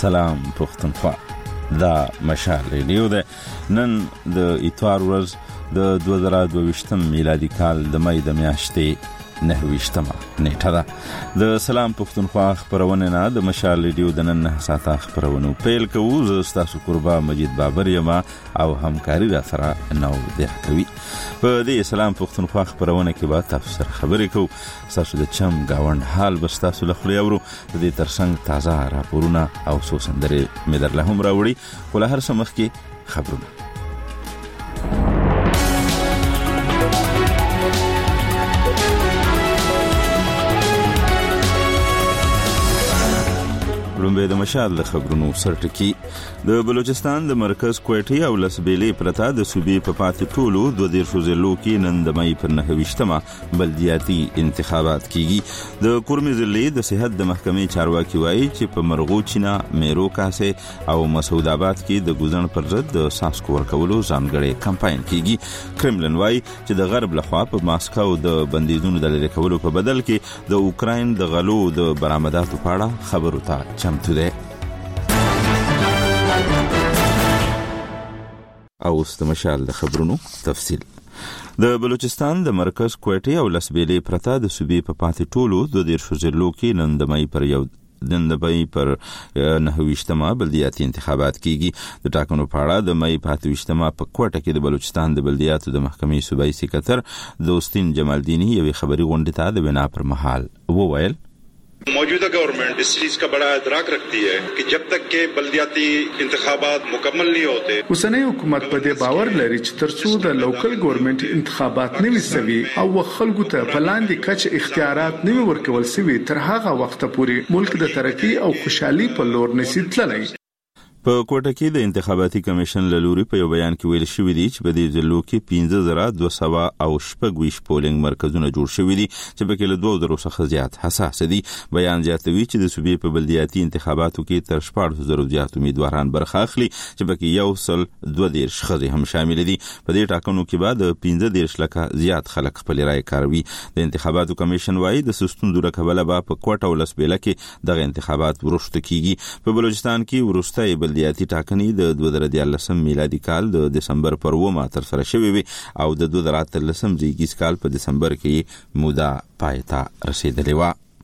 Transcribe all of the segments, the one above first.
سلام پښتونخوا. دا مشال ریډیو ده. نن د اتوار ورځ د 2022 میلادي کال د مې د میاشتې 9 نیټه ده. د سلام پښتونخوا خبرونه نه د مشال ریډیو د نن ساعته خبرونه پیل کوو. زه تاسو قربا مجید بابر یم او همکاري را سره نو ده کوي. په دې سلام پښتونخوا خبرونه کې به تاسو سره خبرې کوو. تاسو د چم گاوند حال به تاسو له خولې اورو. د دې ترڅنګ تازه راپورونه او څو سندرې مې درله هم راوړي. خو له هر څه مخکې خبرونه. لومبه د مشال د خبرونو سرټکی. د بلوچستان د مرکز کوټي او لسبېلې پرتا د صوبې په پاتې ټولو 2 ضلعو کې نن د مې پر 9 بلدیاتي انتخابات کیږي. د کورمې ضلع د صحت د محکمې چارواکي وایي چې په مرغوچینا میرو کاسه او مسعود آباد کې د ګوزن پر ضد د ساسکو ورکولو ځانګړي کمپاین کیږي. کرملن وایي چې د غرب لخوا په ماسکو د بندیزونو د لری کولو په بدل کې د اوکراین د غلو د برآمداتو په اړه خبرو ته today. او استمشال د خبرونو تفصیل. د بلوچستان د مرکز کوټي او لسبېلې پرتا د صوبې په پاتې ټولو 2 ضلعو کې نن د مې پر 9 بلدیاتي انتخابات کیږي. د ټاکنو په اړه د مې په 28 په کوټه کې د بلوچستان د بلدیاتو د محکمې صوبایي سکرټر دوستین جمالدینی یوې خبري غونډه ته د بنا پر مهال وویل मौजूदा गवर्नमेंट इस चीज का बड़ा इदराक रखती है कि जब तक के बल्दियाती इंतखाबात मुकम्मल नहीं होते اوسنۍ حکومت په دې باور لري چې ترڅو د لوکل ګورنمنت انتخابات نه وسوي او خلکو ته بلاندې کچ اختیارات نه ورکول سوي تر هغه وخت پورې ملک د ترقی او خوشحالي په لور نشي تللی. په کوټه کې د انتخاباتي کمیشن له لوري په یو بیان کې ویل شوی دی چې په دې ضلعو کې 15200 پولینګ مرکزونه جوړ شوي دي چې په کې له 2000 څخه زیات حساس دي. بیان زیاتوي چې د صوبې په بلدیاتي انتخاباتو کې تر 14000 زیات امیدواران برخه اخلي چې په کې 122 خزې هم شامل دي. په دې ټاکنو کې بعد 15 لکه زیات خلک خپل رائے کاروي. د انتخاباتو کمیشن وايي د سستون دوره کبله په کوټه او لسبېله کې دغه انتخابات ورشته کیږي. په بلوچستان کې ورسته بلدیاتي ټاکنې د 2013 میلادي کال د دسمبر پر 9 تر سره شوې وي او د 2013 زیږیز کال په دسمبر کې موده پایته رسیدلې و.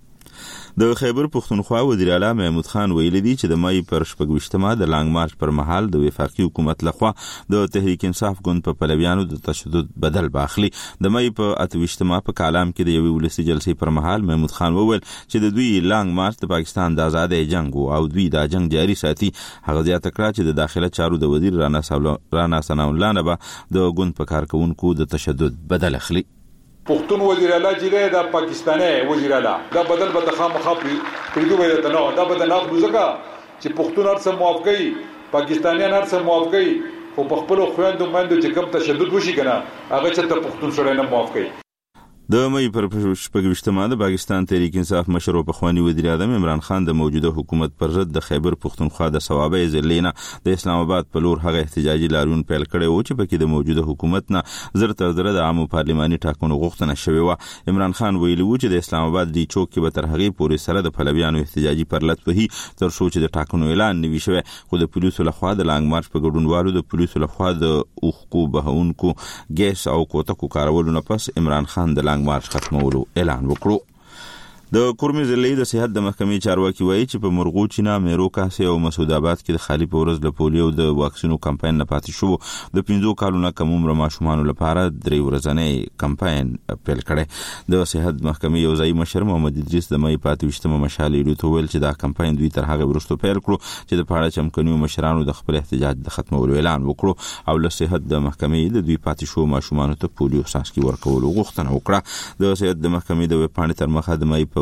د خیبر پښتونخوا وزیر اعلی محمود خان ویل دي چې د مې پر 28 د لانګ مارچ پر مهال د وفاقي حکومت لخوا د تحریک انصاف ګوند په پلویانو د تشدد بدل باخلي. د مې په 28 په کالام کې د یوې ولسي جلسې پر مهال محمود خان وویل چې د دوی لانګ مارچ د پاکستان د آزادۍ جنگ او دوی دا جنگ جاري ساتي. هغه زیاته کړه چې د داخله چارو د وزیر رانا ثناء الله نه د ګوند په کارکونکو د تشدد بدل اخلي. پښتون وزیر اعلی جیره دا پاکستاني وزیر اعلی دا بدل به خامخا پریدو ویل ته نو دا بدل نه روزګه چې پښتون هر څه موافقي پاکستانیان هر څه موافقي خو په خپل خويندو باندې چې کوم تشدد وشي کنه هغه چې ته پښتون سره نه موافقي. د مې پر 28 د پاکستان تحریک انصاف مشر او پخوانی وزیر اعظم عمران خان د موجوده حکومت پر ضد د خیبر پښتونخوا د ثوابې ضلعینه د اسلام آباد په لور هغه احتجاجي لاریون پیل کړي او چې پکې د موجوده حکومت نه زر تر زر د عامو پارلماني ټاکنو غوښتنه شوې و. عمران خان ویلي و چې د اسلام آباد دی چوک کې به تر هغه پورې سره د پلویانو احتجاجي پرلط وهي تر څو چې د ټاکنو اعلان نوي شوی. خو د پولیسو لخوا د لانګ مارچ په ګډونوالو د پولیسو لخوا د اوخکو بهونکو ګیس او کوتکو کارولو نه پس عمران خان د لانګ مارچ ختمولو اعلان وکړو. د کورمې ضلع د صحت د محکمې چارواکي وایي چې په مرغوچینا میرو کاسه او مسعود آباد کې د خالي پورز له پولیو د واکسینو کمپاین نه پاتې شو. د 15 کالونو کم عمر ماشومان لپاره 3 ورځنی کمپاین پیل کړي. د صحت محکمې یو ځای مشر محمد ادریس د مې 28 مشال لري ویل چې دا کمپاین دوی تر هغه وروسته پیل کړو چې د پاړه چمکنیو مشرانو د خپل احتجاج د ختمولو اعلان وکړو او له صحت د محکمې د دوی پاتې شو ماشومان ته پولیو ساسکي ورکولو غوښتنه وکړه. د صحت د محکمې د وپاڼې تر مخه د مې په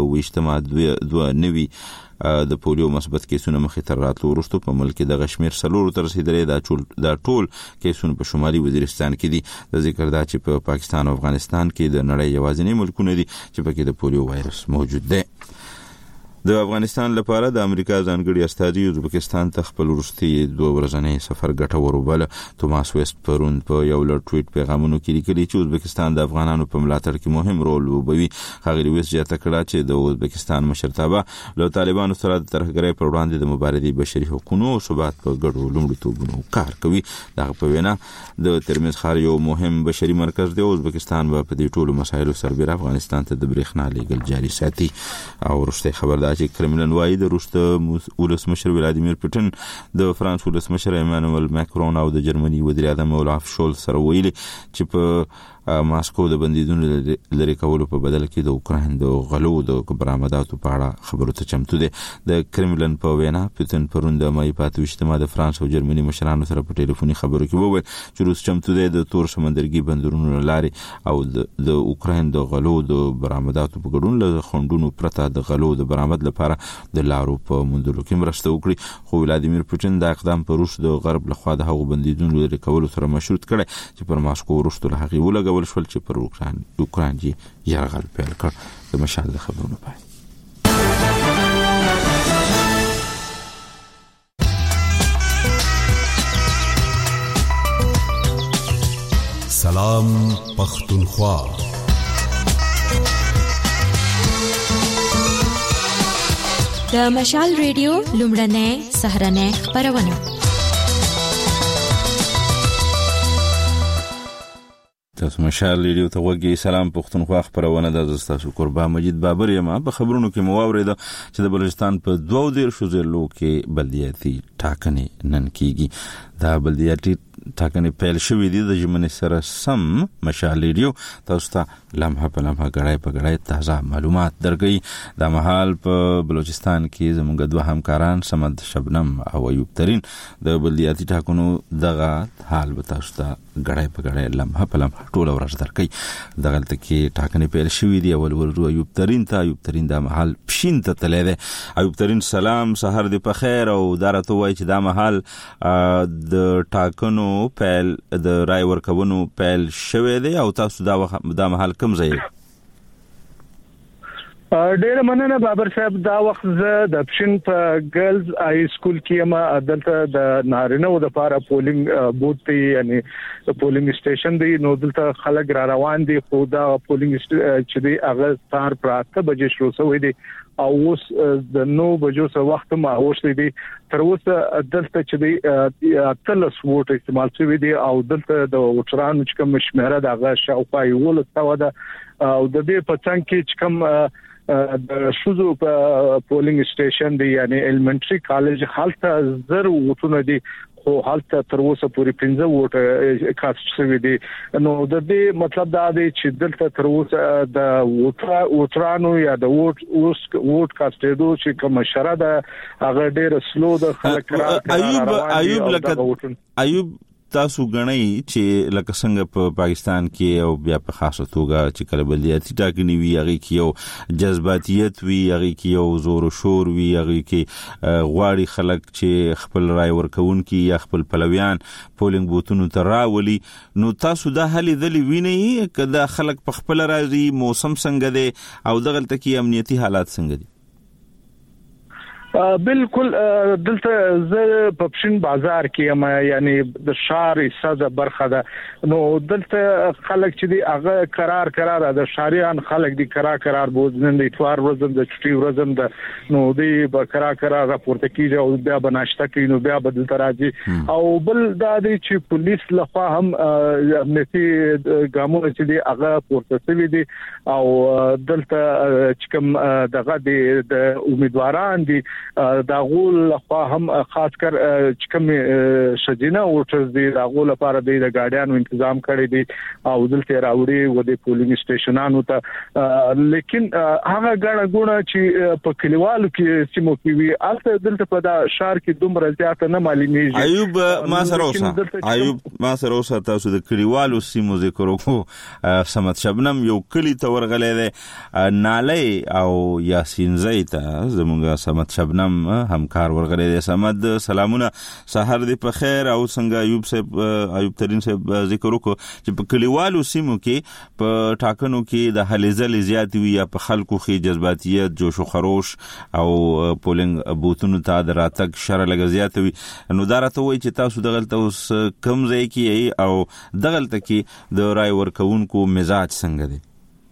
2 نوي د پولیو مثبت کیسونه مخې تر راتلو وروسته په ملک د غشمیر سلور تر رسیدلې دا ټول کیسونه په شمالي وزیرستان کې دي. د ذکر دا چې په پاکستان او افغانستان کې د نړۍ یوازینی ملکونه دي چې پکې د پولیو وایرس موجود دی. د افغانستان لپاره د امریکا ځانګړي استازي ازبکستان ته خپل وروستي 2 ورځنی سفر ګټور وباله. توماس ویست پرون په یو لړ ټویټ پیغامونو کې لیکلي چې ازبکستان د افغانانو په ملاتړ کې مهم رول لوبوي. ښاغلي ویست زیاته کړه چې د ازبکستان مشرتابه له طالبانو سره د ترهګرۍ پر وړاندې د مبارزې بشري حقوقو او ثبات په ګډو لومړیتوبونو کار کوي. دغه په وینا د ترمنځ ښار یو مهم بشري مرکز دی. ازبکستان په دې ټولو مسایلو سربېره افغانستان ته د برېښنا لیږل جاري ساتي. او وروستي خبر دا چې کرملن وايي د روس ولسمشر ولادیمیر پوتین د فرانس ولسمشر ایمانوئل ماکرون او د جرمني وزیر اعظم اولاف شولز سره ویلي چې په ماسکو د بندیدونو لري کولو په بدل کې د اوکراین د غلو د برآمداتو په اړه خبرو ته چمتو دي. د کرملن په وینا پوتین پرون د مای 28 د فرانس او جرمني مشرانو سره په ټلیفوني خبرو کې وویل چې روس چمتو دی د تور سمندرګي بندرونو لاري او د اوکراین د غلو د برآمداتو په ګډون له خندونو پرته د غلو د برآمد لپاره د لارو په موندلو کې مرسته وکړي. خو ولادیمیر پوتین دا اقدام په روس د غرب لخوا د هغو بندیدونو لري کولو سره مشروط کړي چې پر ماسکو وروسته له هغې ولګول شول چې پر اوکراین یرغل پیل کړ. د مشال د خبرونو پای. سلام پختونخوا. د مشال ریډیو لومړنۍ سهرنۍ خبرونه. تاسو مشال ریډیو ته وګورئ. سلام پختونخوا خبرونه د تاسو قربان مجید بابر یم. په خبرونو کې مو واورید چې د بلوچستان په 22 ضلعو کې بلدیاتي ټاکنې نن کیږي. دا بلدیاتي ټاکنې پیل شوې دي د ژمنې سره سم. مشال ریډیو تاسو ته لمحه په لمحه غړای په غړای تازه معلومات درکړي. د مهال په بلوچستان کې زموږ دوه همکاران سمد شبنم او ایوب ترین د بلدیاتي ټاکنو دغه حال به تاسو ته غړای په غړای لمحه په لمحه ټول ورځ درکړي. دغلته کې ټاکنې پیل شوې دي. اول ورو ایوب ترین د مهال پښین ته تللی دی. ایوب ترین سلام، سحر دې په خیر. او دا راته وایي چې دا مهال د ټاکنو پیل د رای ورکونو پیل شوی دی او تاسو دا مهال کوم ځای؟ ډېر مننه بابر صاحب. دا وخت زه د پښین په ګرلز های سکول کې ما دلته د نارینه او د لپاره پولینګ بوت دی، یعنی د پولینګ سټیشن دی. نو دلته خلک را روان دي. خو دا پولینګ چې دی هغه سهار پر 8 بجې شروع شوی دی او اوس د 9 بجو څخه وخت ما اوسې دي. تر اوسه دلته چې دی 13 ووټ استعمال شوی دی او دلته د ووټرانو چې کوم شمیره دغه شاوخوا یو لسته ده او د دې په څنګ کې چې کوم د شوزو په پولینګ سټیشن دی، یعنی ایلیمنټری کالج حالت زر ووټونه دي خو حالت تر اوسه پوری 15 ووټ کاست شوی دي. نو د دې مطلب دا دی چې دلته تر اوسه د ووټرانو یا د ووټ کاستېدو چې کوم شره ده هغه ډېر سلو د خلک. ایوب تاسو غنئ چې لکه څنګه په پاکستان کې او بیا په خاصه توګه چې کله بلدیاتي ټاکنې وي هغه کې یو جذباتیت وي، هغه کې یو زور او شور وي، هغه کې غواړي خلک چې خپل رای ورکوونکي یا خپل پلویان پولینګ بوتونو ته راولي. نو تاسو دا هلي ذلی وینئ کدا خلک په خپل راځي، موسم څنګه دی او دغلته کې امنیتي حالات څنګه دي؟ بالکل دلته زه په پښین بازار کې یم، یعنی د شهر حصہ برخه ده. نو دلته خلک چې دی هغه قرار د شهريان خلک دی قرار بوزنن د اتوار ورځم د چټي ورځم د نو دی به قرار راپورته کیږي او بیا بناشته کوي. نو بیا بدل راځي او بل دا دی چې پولیس لخوا هم امنیتي ګامونه چې دی هغه پورته شوی دي او دلته چې کوم دغه د امیدواران دي دا غول لخوا هم خاص کر چې کوم شجینه ووټرز دي دا غول لپاره د ګاډیانو تنظیم کړی دي او دلته راوړي و د پولینګ سټیشنانو ته. لیکن هغه غاڼه چې په کلیوالو کې سیمو کې وي البته دلته په دا شهر کې دومره زیات نه معلومیږي. ایوب ما سره اوسه تاسو د کلیوالو سیمو ذکر وکړو. سمت شبنم یو کلی ته ورغلی دی، نالۍ او یاسین زئی ته زموږ سمت شبنم شبنم همکار ورغلي دي. سمد سلامونه، سحر دې په خیر. او څنګه ایوب ترين صاحب ذکر وکړو چې په کلیوالو سیمو کې په ټاکنو کې د هلېزل زیات وي یا په خلکو کې جذباتیت، جوش و خروش او پولینګ بوتونو ته د راتګ شر لګ زیات وي. نو دا راته وایي چې تاسو دغلته اوس کم ځای کې او دغلته کې د رای ورکوونکو مزاج څنګه دی؟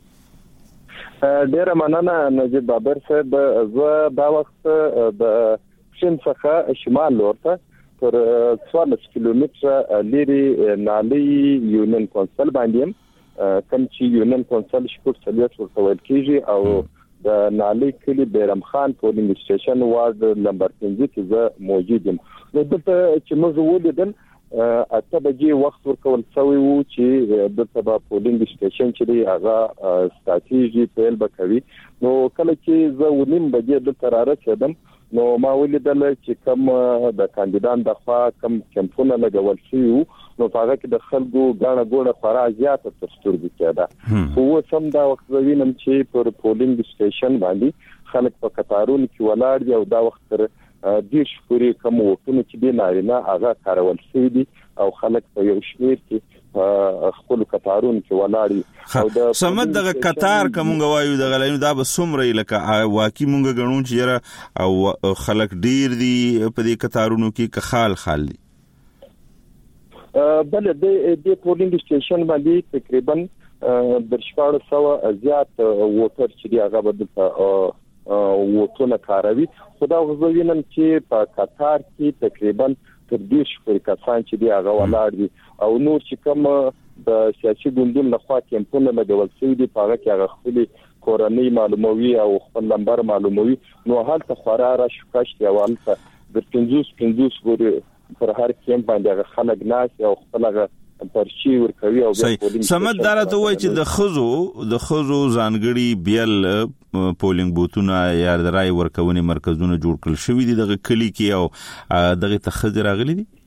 ډیره مننه نجیب بابر صاحب. زه دا وخت د شین څخه شمال لورته پر 14 کیلومتره لري نالي یونین کونسل باندې کوم چې یونین کونسل شکر سلیت ورته ویل کیږي او د نالي کلی بیرم خان پولینګ سټیشن وارد نمبر 15 کې زه موجود یم. نو دلته چې موږ ولیدل اته بجې وخت ورکول شوی وو چې دلته به پولینګ سټیشن چې دی هغه ستراتیژي پیل وکړي. نو کله چې زه ونیم بجې دلته رارسېدم نو ما ولیدل چې کوم د کاندیدان د خوا کوم کمپونه لګول شوی وو نو هغه کې د خلکو غاڼه ګوړه خورا زیاته تستورګي کېده. خو سم دا وخت وینم چې پر پولینګ سټیشن باندې خلک په قطارونو کې ولاړ دي او دا وخت تر دیش پوری کوم وختونه چې دی نارینه هغه کارول شوی دي او خلک په یو شمیر کې خپل قطارونو کې ولاړ دي. او د سمد دغه قطار کومه وایو دغه لینو دا به سمري لکه واقعي مونږ غنون چې یره او خلک ډیر دي په دې قطارونو کې خال دي. بل د پولینګ سټیشن باندې تقریبا د 400 زیات ووټر چې دی هغه بدل ووټونه کاروي. خدا غوښتنه چې په قطار کې تقریبا تر 20 پورې کسان چې دی هغه ولاړ دي او نور چې کوم د سیاسي ګوندونو لخوا کمپونه لګول شوی دي په هغه کې هغه خپل کورنۍ معلوموي او خپل نمبر معلوموي. نو حالت خورا را شکشت او حالت د 50 ورې پر هر کم باندې هغه خلک ناس او خپل هغه پرچی ورکوي او سمد دارته وای چې د خزو ځانګړي بیل پولینګ بوتونه یا د رای ورکونې مرکزونه جوړ کړل شوی دي دغه کلی کې او دغه تخزر راغلي دي.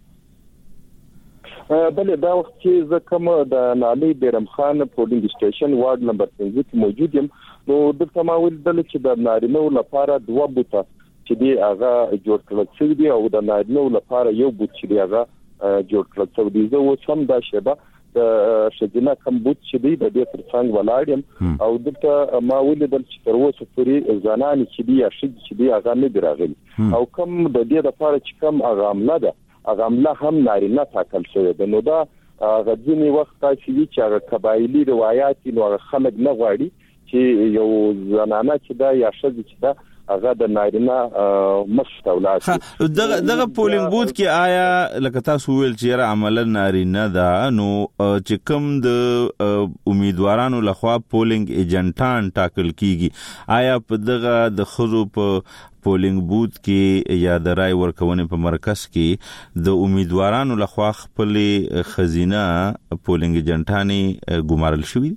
بله دا وخت چې زه کوم د نالي بیرم خان پولینګ سټیشن وارد نمبر 15 کې موجود یم نو دلته ما ولیدل چې د نارینه لپاره 2 بوته چې دی هغه جوړ کړل شوی دی او د نارینه لپاره یو بوت چې دی هغه جوړ کړل شوی دی. زه اوس هم دا شیبه د شجنا کوم بوت چې دی د دې ترڅنګ ولاړم او دلته ما ولیدل چې تر اوسه پورې ځانان چې دی یا شج چې دی هغه نه راغلي او کوم د دې لپاره چې کوم اغامله ده اغامله هم نارینه ټاکل شوی ده. نو دا غځنی وخت چې هغه قبایلی روایت نو خلک نه غواړي چې یو زنانه چې دا یا شج چې دا هغه د نارینه مستولات دغه پولینګ بوت کې آیا لکه تاسو ویل چې عملا نارینه ده نو چې کوم د امیدوارانو لخوا پولینګ ایجنټان ټاکل کیږي آیا په دغه د خزو په پولینګ بوت کې یا د رای ورکونې په مرکز کې د امیدوارانو لخوا خپل خزینه پولینګ ایجنټانی ګمارل شوی؟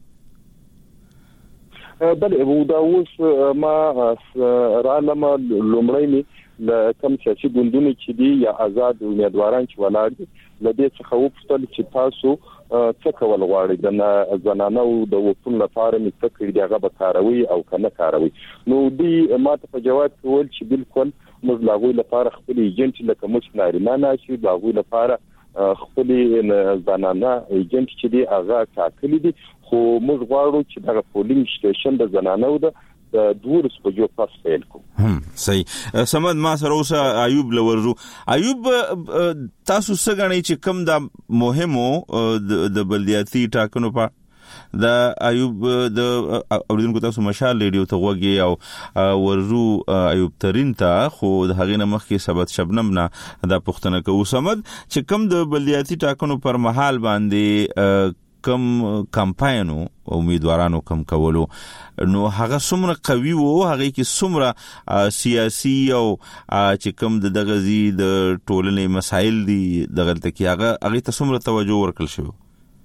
بله دا اوس ما رالم لومړی می د کوم سیاسي ګوندونو چې دی یا آزاد امیدواران چې ولاړ دي لدې څخه وپوښتل چې تاسو څه کول غواړئ د زنانو د وطن لپاره می څه کړی هغه به کاروي او کنه کاروي. نو دی ما ته په جواب کول چې بالکل موږ لاغوي لپاره خپل ایجنټ لکه موږ نارینه ناشي لاغوي لپاره خپل زنانه ایجنټ چې دی هغه ټاکلي دي خو موږ غواړو چې د پولینګ سټیشن د زنانو د 2 بجو پاس پیل کو. صحیح. سمد ما سره اوس ایوب لورزو. ایوب تاسو څنګه غنئ چې کوم د مهمو د بلدیاتي ټاکنو په د ایوب د اوریدونکو تاسو مشال ریډیو ته وګي او ورزو ایوب ترين ته خو د هغې نه مخکې سبت شبنم نه دا پوښتنه کوو. سمد چې کوم د بلدیاتي ټاکنو پر مهال باندې کم کمپاینو امیدوارانو کم کولو نو هغه څومره قوي وو هغه کې څومره سیاسي او چې کوم د دغزي د ټولنې مسایل دي دغه ته کې هغه ته څومره توجه ورکړل شو؟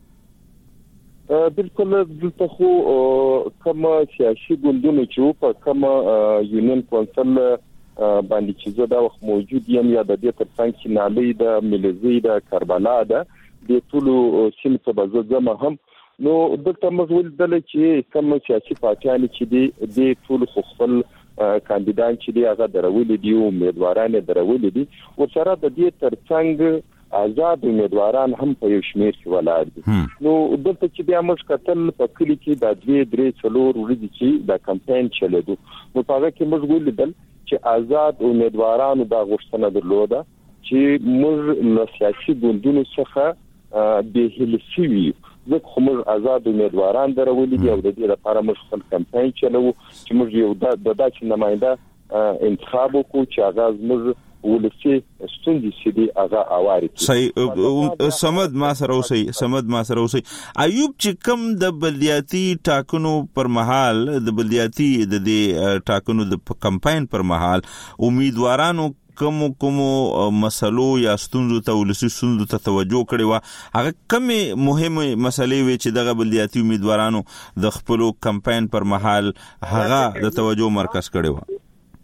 بالکل دلته خو کوم سیاسي ګوندونه چې په کوم یونین کونسل باندې چې زه دا وخت موجود یم یا د دې ترڅنګ چې نالي د ملزي د کربلا ده د ټولو سیمه په ځما هم نو دلته مزول دل چې کوم سیاسي پارټیان چې د ټولو خپل کاندیدان چې دی هغه درولې دي او امیدواران درولې دي او سره د دې ترڅنګ آزاد امیدواران هم په یو شمیر کې ولاړ دي. نو دلته چې بیا موږ کتل په کلی کې د 2-3 ورځې چې د کمپاین چلیدو نو په هغه کې موږ ولیدل چې آزاد امیدوارانو دا غوښتنه درلوده چې موږ له سیاسي ګوندونو څخه به هیله شوي ځکه موږ آزاد امیدواران درولې دي او د دې لپاره موږ خپل کمپاین چلو چې موږ یو د داسې نماینده انتخاب وکړو چې هغه موږ ولسی ستوندې سړي هغه اواري. صحیح. سمد ما سره اوسئ ایوب چې کوم د بلدیاتي ټاکنو پر مهال د بلدیاتي د دې ټاکنو د کمپاین پر مهال امیدوارانو کوم مسلو یا ستونزو ته ولسی ستونزو ته توجه کړي و هغه کومه مهمه مسلې وي چې دغه بلدیاتي امیدوارانو د خپل کمپاین پر مهال هغه د توجه مرکز کړي و؟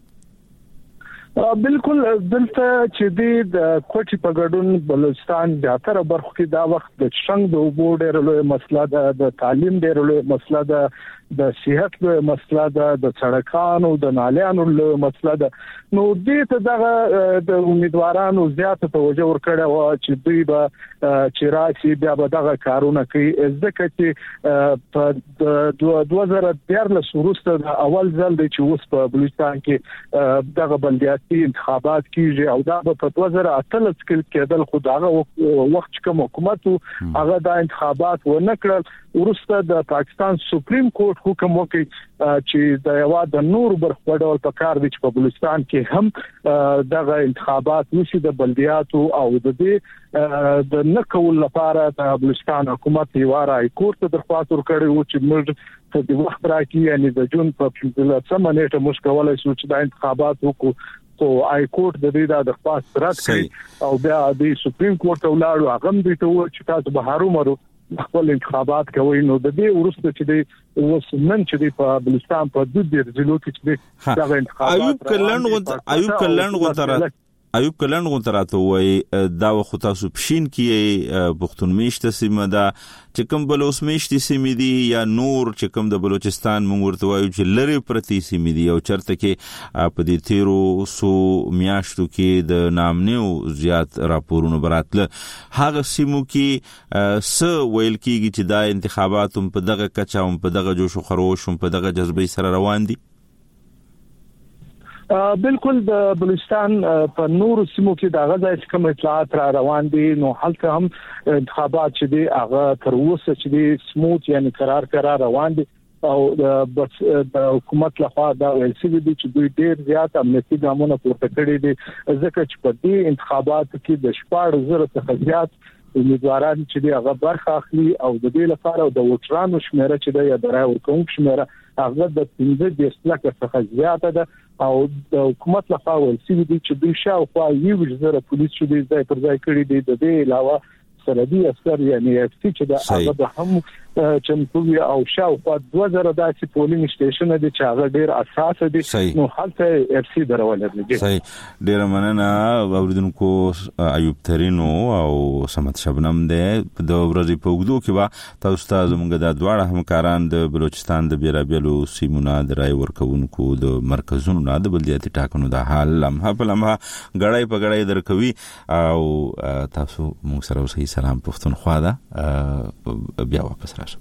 بالکل دلته چې د کوټي په ګډون بلوچستان زیاتره برخو کې دا وخت د څنګه د اوبو ډېر لوی مسله ده، د تعلیم ډېر لوی مسله ده، د صحت لوی مسله ده، د سړکانو د نالیانو لوی مسله ده. نو دې ته دغه د امیدوارانو زیاته توجه ورکړه و چې دوی به چې راشي بیا به دغه کارونه کوي. ځکه چې په 2014 وروسته د اول ځل د چې اوس په بلوچستان کې دغه بلدیاتي انتخابات کیږي او دا په 2018 کې کېدل خو دغه وخت کوم حکومت هغه د انتخابات و نه کړل. ورسته د پاکستان سپریم کورټ حکم وکړ چې د یو د نور برخو ډول په کار دي چې په بلوچستان کې هم دغه انتخابات نشي د بلدیاتو او د دې د نکول لپاره د بلوچستان حکومت یو راي کورټ درخواست ورکړی و چې موږ په دې وخت راکې یعنی د جون په 15 نیټه مشکوله شو چې د انتخابات وکړو. تو آی کورټ د دې د درخواست رد کړ او بیا د سپریم کورټ ولاړو هغه دې ته و چې تاسو به هرومرو خپل انتخابات کوي. نو د دې ورسته چې د وسمن چې په بلوچستان په د دې ضلعو کې د انتخابات ایوب کلن غونتراته وای دا وخت تاسو پښین کې پښتون میشته سیمه دا چې کوم بلوچ میشتي سیمه دي یا نور چې کوم د بلوچستان موږ ورته وایو چې لری پرتی سیمه دي او چرته کې په دې تیرو سو میاشتو کې د نامنیو زیات راپورونه براتله هغه سیمو کې س ویل کېږي چې دا انتخابات په دغه کچا په دغه جوش او خروش په دغه جذبې سره روان دي. بالکل د بلوچستان په نور سیمو کې د غزا کوم اطلاعات را روان دي. نو هلته هم انتخابات چې دي هغه تر اوسه چې دي سموت یعنی قرار روان دي او د حکومت لخوا دا ویل شوی دي چې دوی ډیر زیات امنیتي ګامونه پورته کړي دي ځکه چې په دې انتخاباتو کې د 14,000 څخه زیات امیدواران چې دی هغه برخه اخلي او د دې لپاره د ووټرانو شمیره چې دی د رای ورکوونکو شمیره هغه د 15 لک څخه زیاته ده او د حکومت لخوا ویل شوی دي چې دوی شاوخوا 1,000 پولیس چې دی ځای پر ځای کړي دي. د دې علاوه سرحدي عسكر یعنی اف سي چې د هغه د هم چمتوي او شاوخوا 2000 داسې پولینګ سټیشن دي چې هغه ډیر اساس دي. نو هلته اف سي درول دي. صحیح. ډیر مننه اوریدونکو ایوب ترینو او سمت شبنم ده د ورځې په وګړو کې وا تاسو ته زموږ د دواړه همکاران د بلوچستان د بیرابلو سیمونه د رای ورکوونکو د مرکزونو نه د بلدیاتي ټاکنو د حال لمحه په لمحه غړای په غړای درکوي او تاسو موږ سره اوسئ. سلام پښتونخوا ده بیا واپس راشم.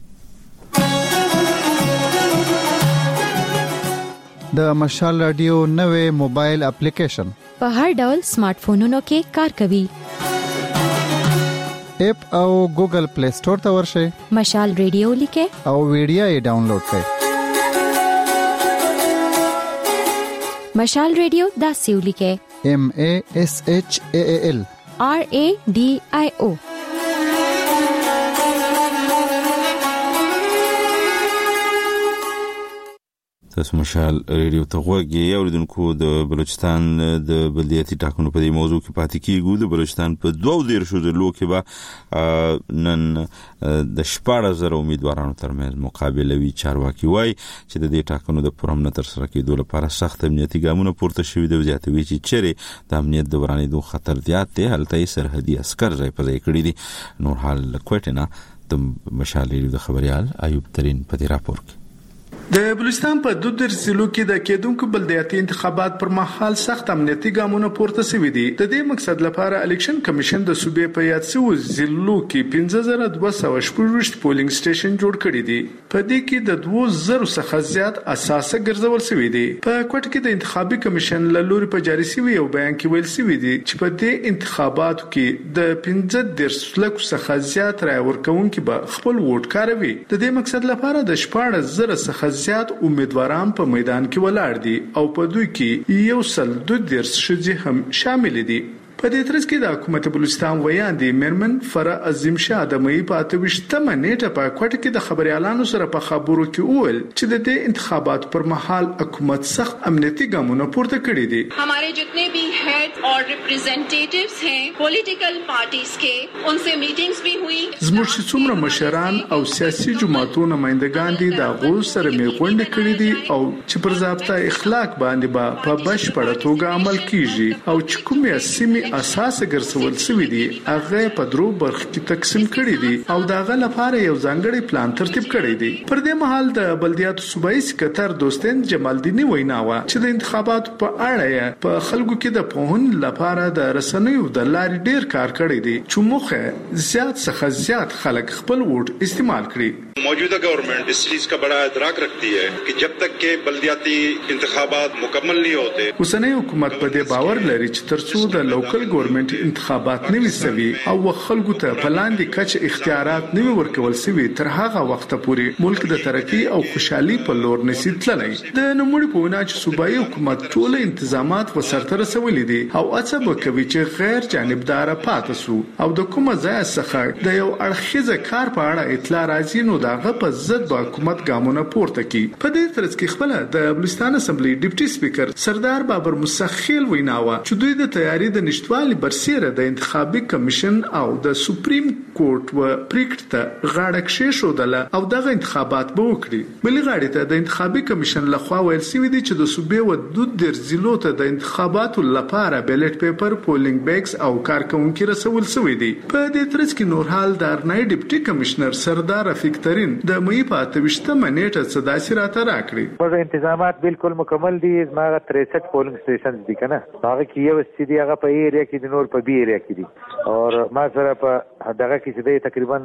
د مشال رادیو نوې موبایل اپلیکیشن په هر ډول سمارټ فونونو کې کار کوي. اپ او ګوګل پلی سٹور ته ورشئ. مشال رادیو لیکه او ویډیو یې ډاونلوډ کړئ. مشال رادیو دا سیو لیکه MASHAAL RADIO. تاسو مشال ریډیو ته غوږی اوریدونکو د بلوچستان د بلدیاتي ټاکنو په دې موضوع کې پاتې کیږو. د بلوچستان په 12 ضلعو کې به نن د 14,000 امیدوارانو ترمنځ مقابله وی. چارواکي وای چې د دې ټاکنو د پرامن تر سره کېدو لپاره سخت امنیتي ګامونه پورته شوي دي. زیاتوي چې چیرې د امنیت د ورانېدو خطر زیات دی هلته سرحدي عسكر ځای په ځای کړی دي. نور حال کوټه نه د مشال ریډیو د خبريال ایوب ترین په دې راپور کې د بلوچستان په 2 ضلعو کې د کېدونکو بلدیاتي انتخابات پر مهال سخت امنیتي ګامونه پورته شوي دي. د دې مقصد لپاره الیکشن کمیشن د صوبې په یاد شوو ضلعو کې 15216 پولینګ سټیشن جوړ کړي دي. په دې کې د 2000 څخه زیات اساسه ګرځول شوي دي. په کوټ کې د انتخابي کمیشن له لوري په جاري شوی یو بیان کې ویل شوی دی چې په دې انتخاباتو کې د 15 لک څخه زیات رای ورکوونکي به خپل ووټ کاروي. د دې مقصد لپاره د 14000 څخه زیات امیدواران په میدان کې ولاړ دي او په دوی کې 112 ښځې هم شامل دي. په دې ترڅ کې د حکومت بلوچستان ویاندې میرمن فرا عظیم شاه د مې په 28مه نیټه په کوټه کې د خبريالانو سره په خبرو کې وویل چې د دې انتخابات پر مهال حکومت سخت امنیتي ګامونه پورته کړي دي. हमारे जितने भी हेड और रिप्रेजेंटेटिव्स हैं पॉलिटिकल पार्टीज के उनसे मीटिंग्स भी हुई. زموږ چې څومره مشران او سیاسي جماعتونو نمائندگان دي د غوښ سره مې غونډه کړې دي او چې پر ضابطه اخلاق باندې به په بشپړه توګه عمل کیږي او چې کومه سیمه اساس ګرځول شوی دی هغه په درو برخو کې تقسیم کړي دي او داغه لپاره یو ځانګړی پلان ترتیب کړی دی. پر دې مهال د بلدیاتو صوبایي سکرټر دوستین جمالدینی ویناوه چې د انتخاباتو په اړه په خلکو کې د پوهن لپاره د رسنیو د لارې ډیر کار کړی دی چې موخه زیات څخه زیات خلک خپل ووټ استعمال کړي. मौजूदा गवर्नमेंट इस चीज का बड़ा इदराक रखती है कि जब तक के बल्दियाती इंतखाबात मुकम्मल नहीं होते اوسنۍ حکومت په دې باور لري چې ترڅو د لوکل ګورنمنت انتخابات نه وي سوي او خلکو ته په لاندې کچ اختیارات نه وي ورکول سوي تر هغه وخت پورې ملک د ترقی او خوشحالي په لور نشي تللی. د نوموړي په وینا چې صوبایي حکومت ټول انتظامات وسرته رسولي دي او هڅه وکوي چې غیر جانبدار پاتې سو او د کومه ځای څخه د یو اړخیزه کار په اړه اطلاع راځي نو داغه په ضد د حکومت ګامونه پورته کی. په دې ترڅ کې خپل د بلوچستان اسمبلی ډیپټي سپیکر سردار بابر مسخیل ویناوه چې دوی د تیاری د نشټوالي برسیره د انتخابي کمیشن او د سپریم کورټ و پریکټ ته غاړه کښې شودله او دغه انتخابات به وکړي. بلې غاړې ته د انتخابي کمیشن لخوا ویل شوی دی چې د صوبې و 12 ضلعو ته د انتخاباتو لپاره بیلټ پیپر پولینګ بیگز او کارکونکي رسول شوی دی. په دې ترڅ کې نورحال دارنای ډیپټي کمشنر سردار رفیق ترین د مې په 28مه نیټه صداسي راته راکړي. پر انتظامات بالکل مکمل دي. زما 63 پولینګ سټیشن دي کنه هغه کې یو سټی هغه په ایریا کې د نور په بي ایریا کې دي او ما سره په دغه کې چې تقریبا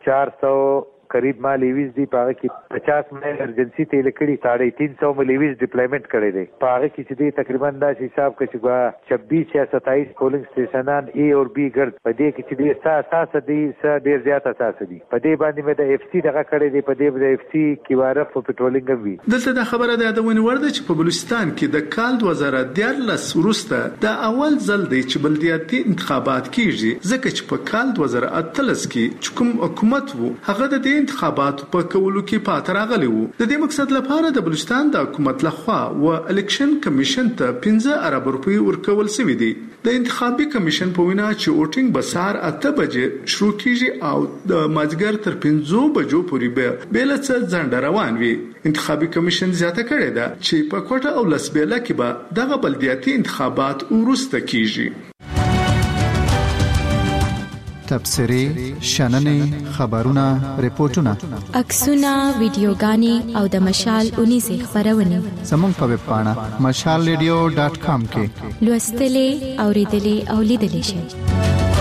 400 قریب ما لیویز دی پاره کې 50 مې ارجنسی ته لیکلي 350 مې لیویز ډیپلایمنٹ کړی دی. پاره کې چې تقریبا دا حساب کې چې 26 یا 27 پولینګ سټیشنان ای او بی ګرد په دې کې چې اساس دي ډیر زیات اساس دي. په دې باندې مې د اف سی دغه کړی دی. په دې د اف سی کې واره په پټرولینګ وی. دلته د خبره ده د ونی ورده چې په بلوچستان کې د کال 2014 وروسته د اول ځل دی چې بلدیاتي انتخابات کیږي ځکه چې په کال 2018 کې کوم حکومت وو هغه د انتخابات په کولو کې پاتې راغلی وو. د دې مقصد لپاره د بلوچستان د حکومت لخوا و الیکشن کمیشن ته 15 ارب روپۍ ورکول شوې دي. د انتخابي کمیشن په وینا چې ووټینګ به سهار 8 بجې شروع کیږي او د مازیګر تر 5 بجو پورې به بل څه ځنډ روان وي. انتخابي کمیشن زیاته کړې ده چې په کوټه او لسبېله کې به دغه بلدیاتي انتخابات وروسته کیږي. تبصرې شننې خبرونه ریپورتونه عکسونه ویډیوګانې او د مشال 19 خبرونه زموږ په ویب پاڼه mashalradio.com کې لوستلې اوریدلې او لیدلې شئ.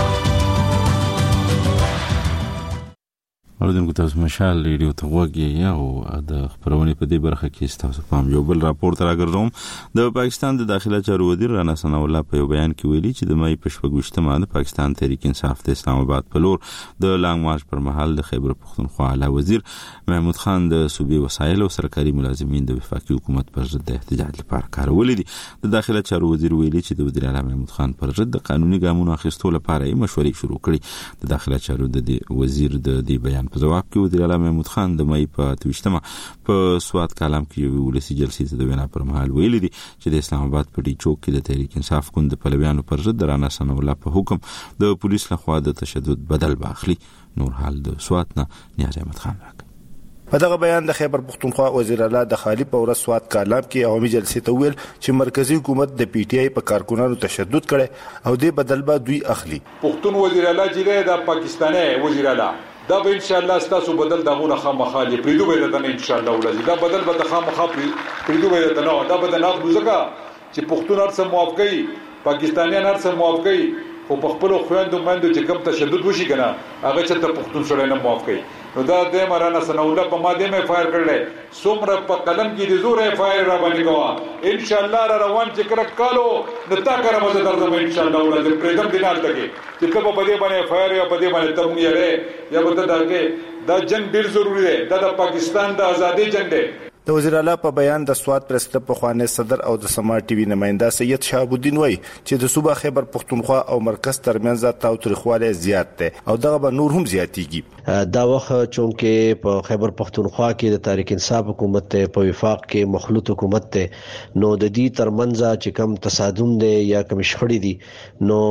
اوردونکو تاسو مشال ریډیو ته وګورئ او د خبرونې په دې برخه کې تاسو پام یو بل راپور راګرځوم. د پاکستان د داخله چارو وزیر رانا ثنا الله په یو بیان کې ویلي چې د مې په 28مه د پاکستان تحریک انصاف د اسلام آباد په لور د لانګ مارچ پر مهال د خیبر پختونخوا اعلی وزیر محمود خان د صوبې وسایل او سرکاري ملازمین د وفاقي حکومت پر ضد د احتجاج لپاره کارولې دي. د داخله چارو وزیر ویلي چې د وزیر اعلی محمود خان پر ضد د قانوني ګامونو اخیستلو لپاره مشورې شروع کړې. د داخله چارو د وزیر د دې بیان په جواب کې وزیر اعلی محمود خان د مې په 28مه په سواد کالم کې یو ولسی جلسې ته د وینا پر مهال ویلي دي چې د اسلام آباد په ډی چوک کې د تحریک انصاف ګوند د پلویانو پر ضد رانا ثنا الله په حکم د پولیس لخوا د تشدد بدل باخلي. نور حال د سواد نه نیاز احمد خان راک. په دغه بیان د خیبر پختونخوا وزیر اعلی د خالی په ورځ سواد کالم کې عوامي جلسې ته ویل چې مرکزی حکومت د پی ټی آی په کارکونانو تشدد کړي او د بدل به دوی اخلي. پختون وزیر اعلی چې د پاکستاني وزیر اعلی دا به ان شاء الله ستاسو بدل دغه خامخالي پریدو به دنه ان شاء الله ولزي دا بدل به خامخا پریدو به دنه دا به نه بوزګه چې پښتون هر څه موافقي پاکستانیان هر څه موافقي خو په خپل خويندو باندې چې کوم تشدد وشي کنه هغه چې ته پښتون سره نه موافقي نو دا د مرانا سنوله په ماده مې فایر کړل څومره په قلم کې د زور فایر را باندې کوه ان شاء الله را روان چې کړه کالو نتا کړه مزه درځم ان شاء الله ولې پرېدم دینال تکي چې په دې باندې فایر یا په دې باندې تم یې یا به دا جنگ ډیر ضروری دی دا د پاکستان د ازادي جنگ دی د وزیر اعلی په بیان د سواد پریس کلب پخوانی صدر او د سما ټي وي نماینده سید شهاب الدین وای چې د صوبه خیبر پختونخوا او مرکز ترمنځ تاوتریخواله زیات ده او دغه به نور هم زیاتیږي دا وخت چونکه په خیبر پختونخوا کې د تحریک انصاف حکومت ته په وفاق کې مخلوط حکومت ته نو د دې ترمنځ چې کم تصادم ده یا کم شخړې دي نو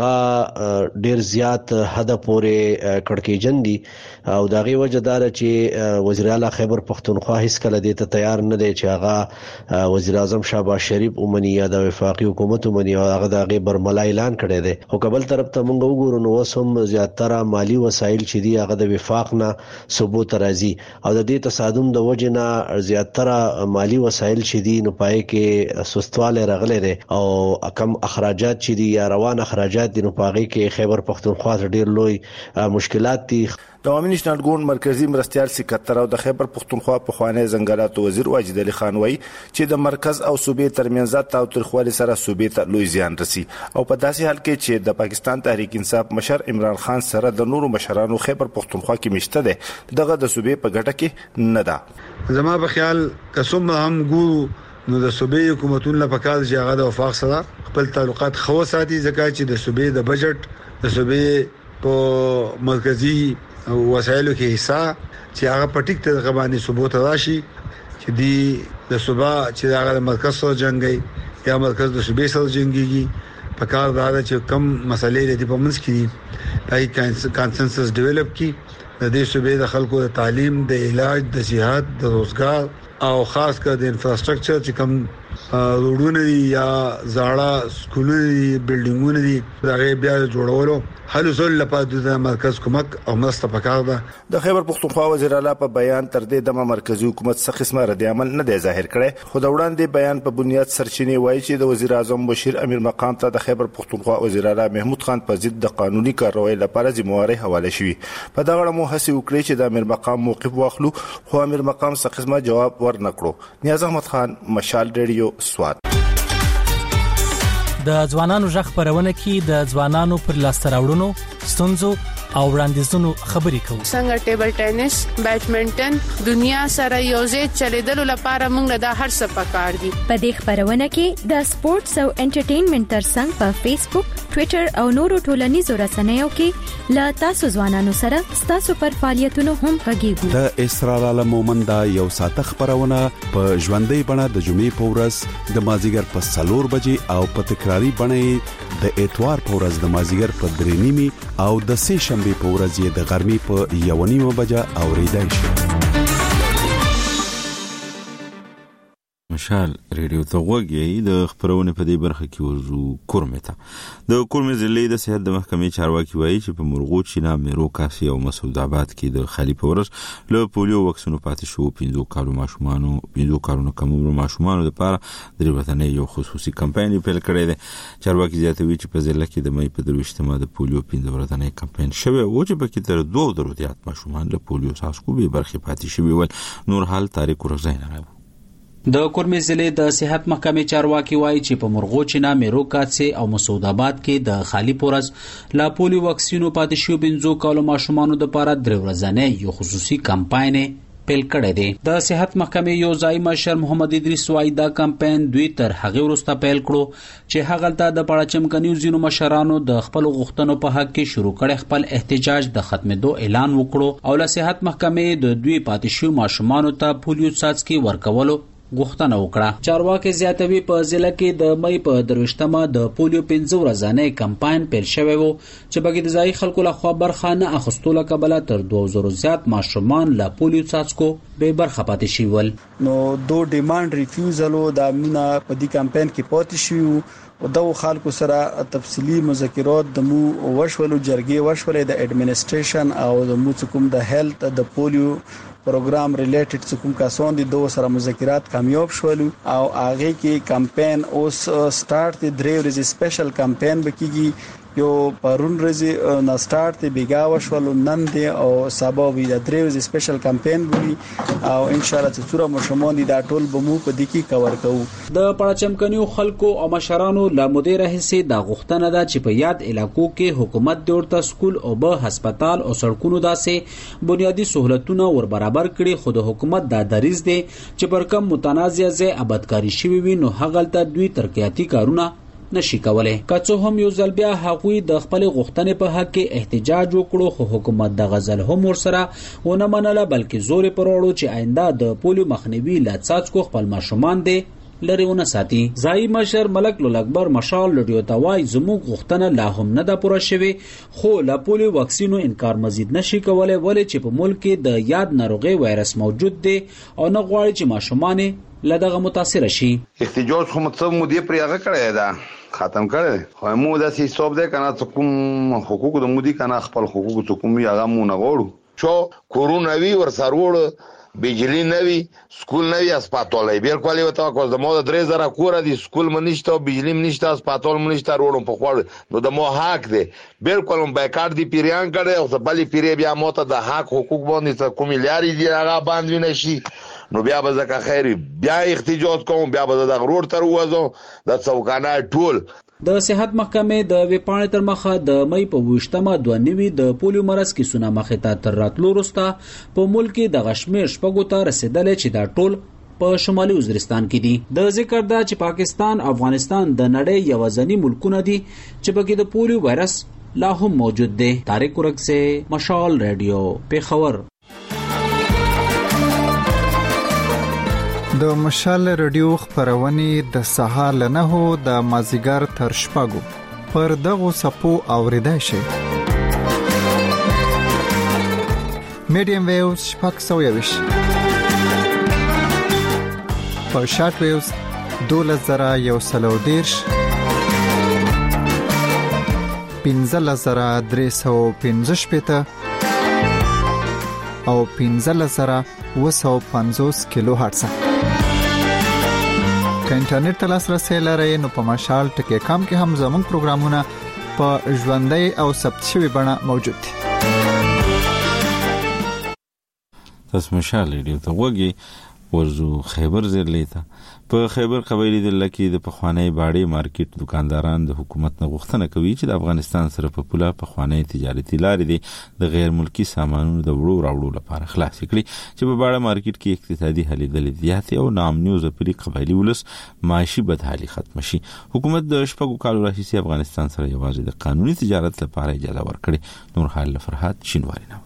اغا ډیر زیات حد پورې کړکېجن دي او دغه وجدار چې وزیر اعلی خیبر پختونخوا هیڅ کله ته تیار نه دی چې هغه وزیر اعظم شهباز شریف اومني یا د وفاقي حکومت اومني او هغه د برملا اعلان کړی دی او قبل طرف ته مونږ وګورو نو وسم زیاتره مالی وسایل چې دی هغه د وفاق نه ثبوت راځي او د دې تصادم د وجه نه زیاتره مالی وسایل چې دی نو پای کې سستواله راغلي دي او کم اخراجات چې دی یا روان اخراجات دي نو پاغي کې خیبر پختونخوا ډیر لوی مشکلات دي د عوامي نشنل ګوند مرکزی مرستيال سکرټر او د خیبر پختونخوا په خوانې زنګلات وزیر واجد علي خان وای چې د مرکز او صوبې ترمنځ تاوتریخوالی سره صوبې ته لوی زیان رسی او په داسې حال کې چې د پاکستان تحریک انصاف مشر عمران خان سره د نورو مشرانو خیبر پختونخوا کې مشته ده دغه د صوبې په ګټه کې نه ده زما په خیال قسم هم ګورو نو د صوبې حکومتونو په کال چې هغه د وفاق سره خپل تعلقات خو ساتي ځکه چې د صوبې د بجټ د صوبې په مرکزی وسایلو کې حصہ چې هغه پټیک ته غوانی ثبوت راشي چې دی د صوبا چې هغه مرکز سره جنگي یا مرکز د صوبې سره جنگيږي په کار دا چې کم مسلې لري په منځ کې دای کانسنسس ډیولپ کی د دې صوبې د خلکو د تعلیم د علاج د صحت د روزګار او خاص کر د انفراستراکچر چې کم روډونه یا زاړه سکولونه بلډینګونه دي دا بیا جوړولو حل وسول لپاره د مرکز کومک او مرسته پکار ده د خیبر پختونخوا وزیر اعلی په بیان تر دې د مرکزی حکومت څخه قسمه رد عمل نه دی ظاهر کړي خو د وړاندې بیان په بنیاد سرچینې وایي چې د وزیر اعظم بشیر امیر مقام ته د خیبر پختونخوا وزیر اعلی محمود خان په ضد د قانوني کاروایی لپاره ذمہواری حواله شوی په دا اړه مو هڅه وکړي چې د امیر مقام موقف واخلو خو امیر مقام څخه قسمه جواب ورنکړو نیاز احمد خان مشال ریډیو سواد د ځوانانو ژغ خبرونه کې د ځوانانو پر لاسته راوړنو ستونزو او وړاندیزونو خبرې کوو څنګه ټیبل ټینس بیډمنټن دنیا سره یوځای چلیدلو لپاره موږ د هر څه پکار دي په دې خبرونه کې د سپورتس او انټرټینمنټ ترڅنګ په فیسبوک ټوئیټر او نورو ټولنیزو رسنیو کې لا تاسو ځوانانو سره تاسو پر فعالیتونو هم غږیږو د اسرار عالم مومند یو ساعت خبرونه په ژوندۍ بڼه د جمعې په ورځ د مازیګر په 4 بجې او په تکراری بڼه د اتوار په ورځ د مازیګر په 3:30 او د سه شنبه په ورځ د غرمې په 1:30 بجې اوریدای شي مشال ریډیو ته وګورئ د خبرونه په دې برخه کې ورزو کورمه د کورمه ضلع د صحت د محکمې چارواکي وایي چې په مرغوت شینا میرو کاسي او مسعود آباد کې د خالي پورس له پولیو وکسونو پاتې شو 15 کالو ماشومانو 15 کالو کم عمر ماشومانو لپاره د وطني یو خصوصي کمپاین پیل کړی دی چارواکي زیاتوي چې په ضلع کې د مې په 23 د پولیو 15 ورځنی کمپاین شوی او چې په کې تر 2 درودیات ماشومان له پولیو څخه به برخه پاتې شوی ول نور حال تاریخ ورزین راو د کورمه ضلع د صحت محکمې چارواکي وایي چې په مرغوچینا میرو کاتسي او مسعود آباد کې د خالی پورز لا پولیو وکسینو پاتې شو 15 کالو ماشومانو د لپاره درې ورځې یو خصوصي کمپاین پیل کړی دی د صحت محکمې یو ځای مشر محمد ادریس وایي دا کمپاین دوی تر هغه وروسته پیل کړو چې هغه ته د پړاچم کنیو زینو مشرانو د خپل غوښتنو په حق کې شروع کړي خپل احتجاج د ختمېدو اعلان وکړو او له صحت محکمې د دوی پاتې شو ماشومانو ته پولیو څاڅکي ورکولو غوښتنه وکړه چارواکي زیاتوي په ضلع کې د مې په 23 د پولیو 15 ورځې کمپاین پیل شوی وو چې بګید ځای خلکو له خوا برخه نه اخستوله قبل تر 2000 زیات ماشومان له پولیو څاڅکو به برخه پاتې شي ول نو دو ډیماند ریفیوزل د امونه په دې کمپاین کې پاتې شو د خلکو سره تفصيلي مذاکرات د مو وشولو جرګې وشولې د اډمنستریشن او د مو کوم د هیلث د پولیو پروګرام ریلیټډ کوم کسان دي دوه سره مذاکرات کامیاب شول او هغه کې کمپاین اوس سٹارټ دی درې ورځې سپیشل کمپاین بکیږي یو پرون ورځې نه سٹارټ دی بیګا وشول نن دی او سبا وی د درې ورځې سپیشل کمپاین وی او ان شاء الله چې څوره مشمون دي دا ټول بمو په دکی کور کوو د پړچمکنیو خلکو او مشرانو لا مدیر حصے د غختنه دا چې په یاد علاقو کې حکومت د ورته سکول او به هسپتال او سړکونو داسې بنیادی سہولتونه ور برابر کړي خو د حکومت دا دریز دی چې پر کم متنازع ځای آبادکاری شوی وي نو هغلته دوی ترقیاتی کارونه نشي کولای که هم یو ځل بیا هغوی د خپل غوښتنې په حق کې احتجاج وکړو خو حکومت د غزل هم ورسره ونه منله بلکې زور پر وړو چې آینده د پولیو مخنیوي لا څاڅکو خپل ماشومان دي لريونه ساتي ځای مشر ملک لول اکبر مشال لډیو توای زموږ غوښتنه لا هم نه د پوره شوی خو لا پولیو واکسینو انکار مزید نشي کولای ولې چې په ملک کې د یاد ناروغي وایرس موجود دی او نه غواړي چې ماشومان لدغه متاثر شي احتجاج خو مطلب مو دی پرېغه کړی دا ختم کړي خو مو د حساب ده کنه کوم حقوق د مودي کنه خپل حقوق ته کوم یغه مو نه غوړو شو کورونا وی ور سرور بجلی نوی سکول نوی اسپاتول بالکل وته کو د مو 3000 کور دي سکول منشته بجلی منشته اسپاتول منشته وروړم په خوړ نو د مو حق دي بالکل بیکار دي پیریان کړي او بلی پیری بیا موته د حق حقوق باندې کوم لاري دي هغه باندې نشي نو بیا به زکه خیر بیا احتجاج کوم بیا به د غرور تر وځو د څوکانه ټول د صحت محکمې د وپاڼې تر مخه د مې په 28مه 92 د پولیو مرز کې سونه مخه ته تر راتلو وروسته په ملک د غشمیر شپږو ته رسیدلې چې دا ټول په شمالي وزیرستان کې دي د ذکر دا چې پاکستان افغانستان د نړۍ یوازنی ملکونه دي چې پکې د پولیو وایرس لا هم موجود دی طارق ورک سے مشال ریډیو پیښور د مشال رادیو خبرونه د سهار له 9 د مازیګر تر شپږو پر دغه سپو اوریدای شي میډیم ویوز شپږ سویوش په شارټ ویوز 2110 15315 او 15350 کیلو هرتز که انټرنیټ ته لاسرسي لرئ نو په مشال ټکی کام کې هم زموږ پروګرامونه په ژوندۍ او ثبت شوی بڼه موجود دي تاسو مشال ریډیو ته وګورئ ورزو خیبر زیرلیته په خیبر قبایلی د لکی د پخوانی باړې مارکیټ دکانداران د حکومت نه غوښتنه کوي چې د افغانستان سره په پوله پخوانی تجارتي لارې دي د غیر ملکی سامانونو د وړو راوړو لپاره خلاص کړي چې په باړه مارکیټ کې اقتصادي هلېدلې زیاتې او نامنیوز پرې قبایلی ولس معاشي بدحالي ختم شي حکومت د شپږو کالو راهیسې افغانستان سره یوازې د قانوني تجارت لپاره اجازه ورکړي نور حال فرحات شینواری نه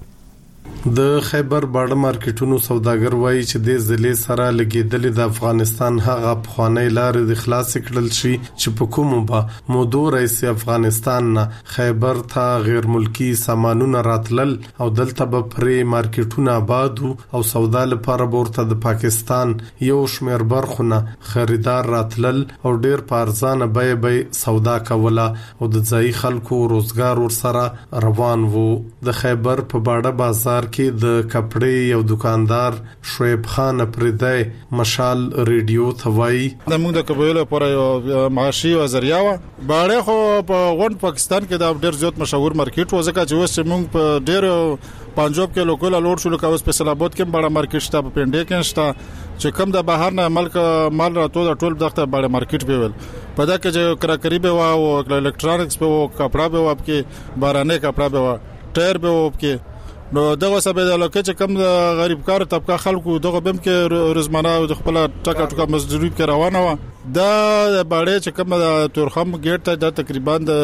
د خیبر باړه مارکیټونو سوداګر وایي چې د ضلع سره لګیدل د افغانستان هغه پخوانی لارې د خلاص کړل شي چې په کومه به مودو رئیس افغانستان نه خیبر ته غیر ملکی سامانونه راتلل او دلته به پرې مارکیټونه آباد او سودا لپاره ورته د پاکستان یو شمیر برخونه خریدار راتلل او ډیر په ارزانه به سودا کوله او د ځای خلکو روزګار ورسره روان وو د خیبر په باړه بازار کې د کپړې یو دکاندار شعیب خان پردای مشال ریډیو ثوای د موږ د قبایل لپاره یو معاشي او ذریعہ باړې خو په غون پاکستان کې د ډېر زیات مشهور مارکیټ و ځکه چې اوس موږ په ډېر پنجاب کې لوکل لوړ شو لکه اوس په سلابات کې باړه مارکیټ شته په پنډې کې شته چې کم د بهر نه مال راتو د ټول دغه باړه مارکیټ به ول په دا کې چې کراکری به او الکترونکس به او کپڑا به او کې بارانه کپڑا به ټایر به او کې نو دغه سبب د لکه چې کم غریب کار طبقه خلکو دغه بم کې روزمانه د خپل ټکا مزدوري کې روانه و دا باړې چې کم د تورخم ګیټ ته د تقریبا د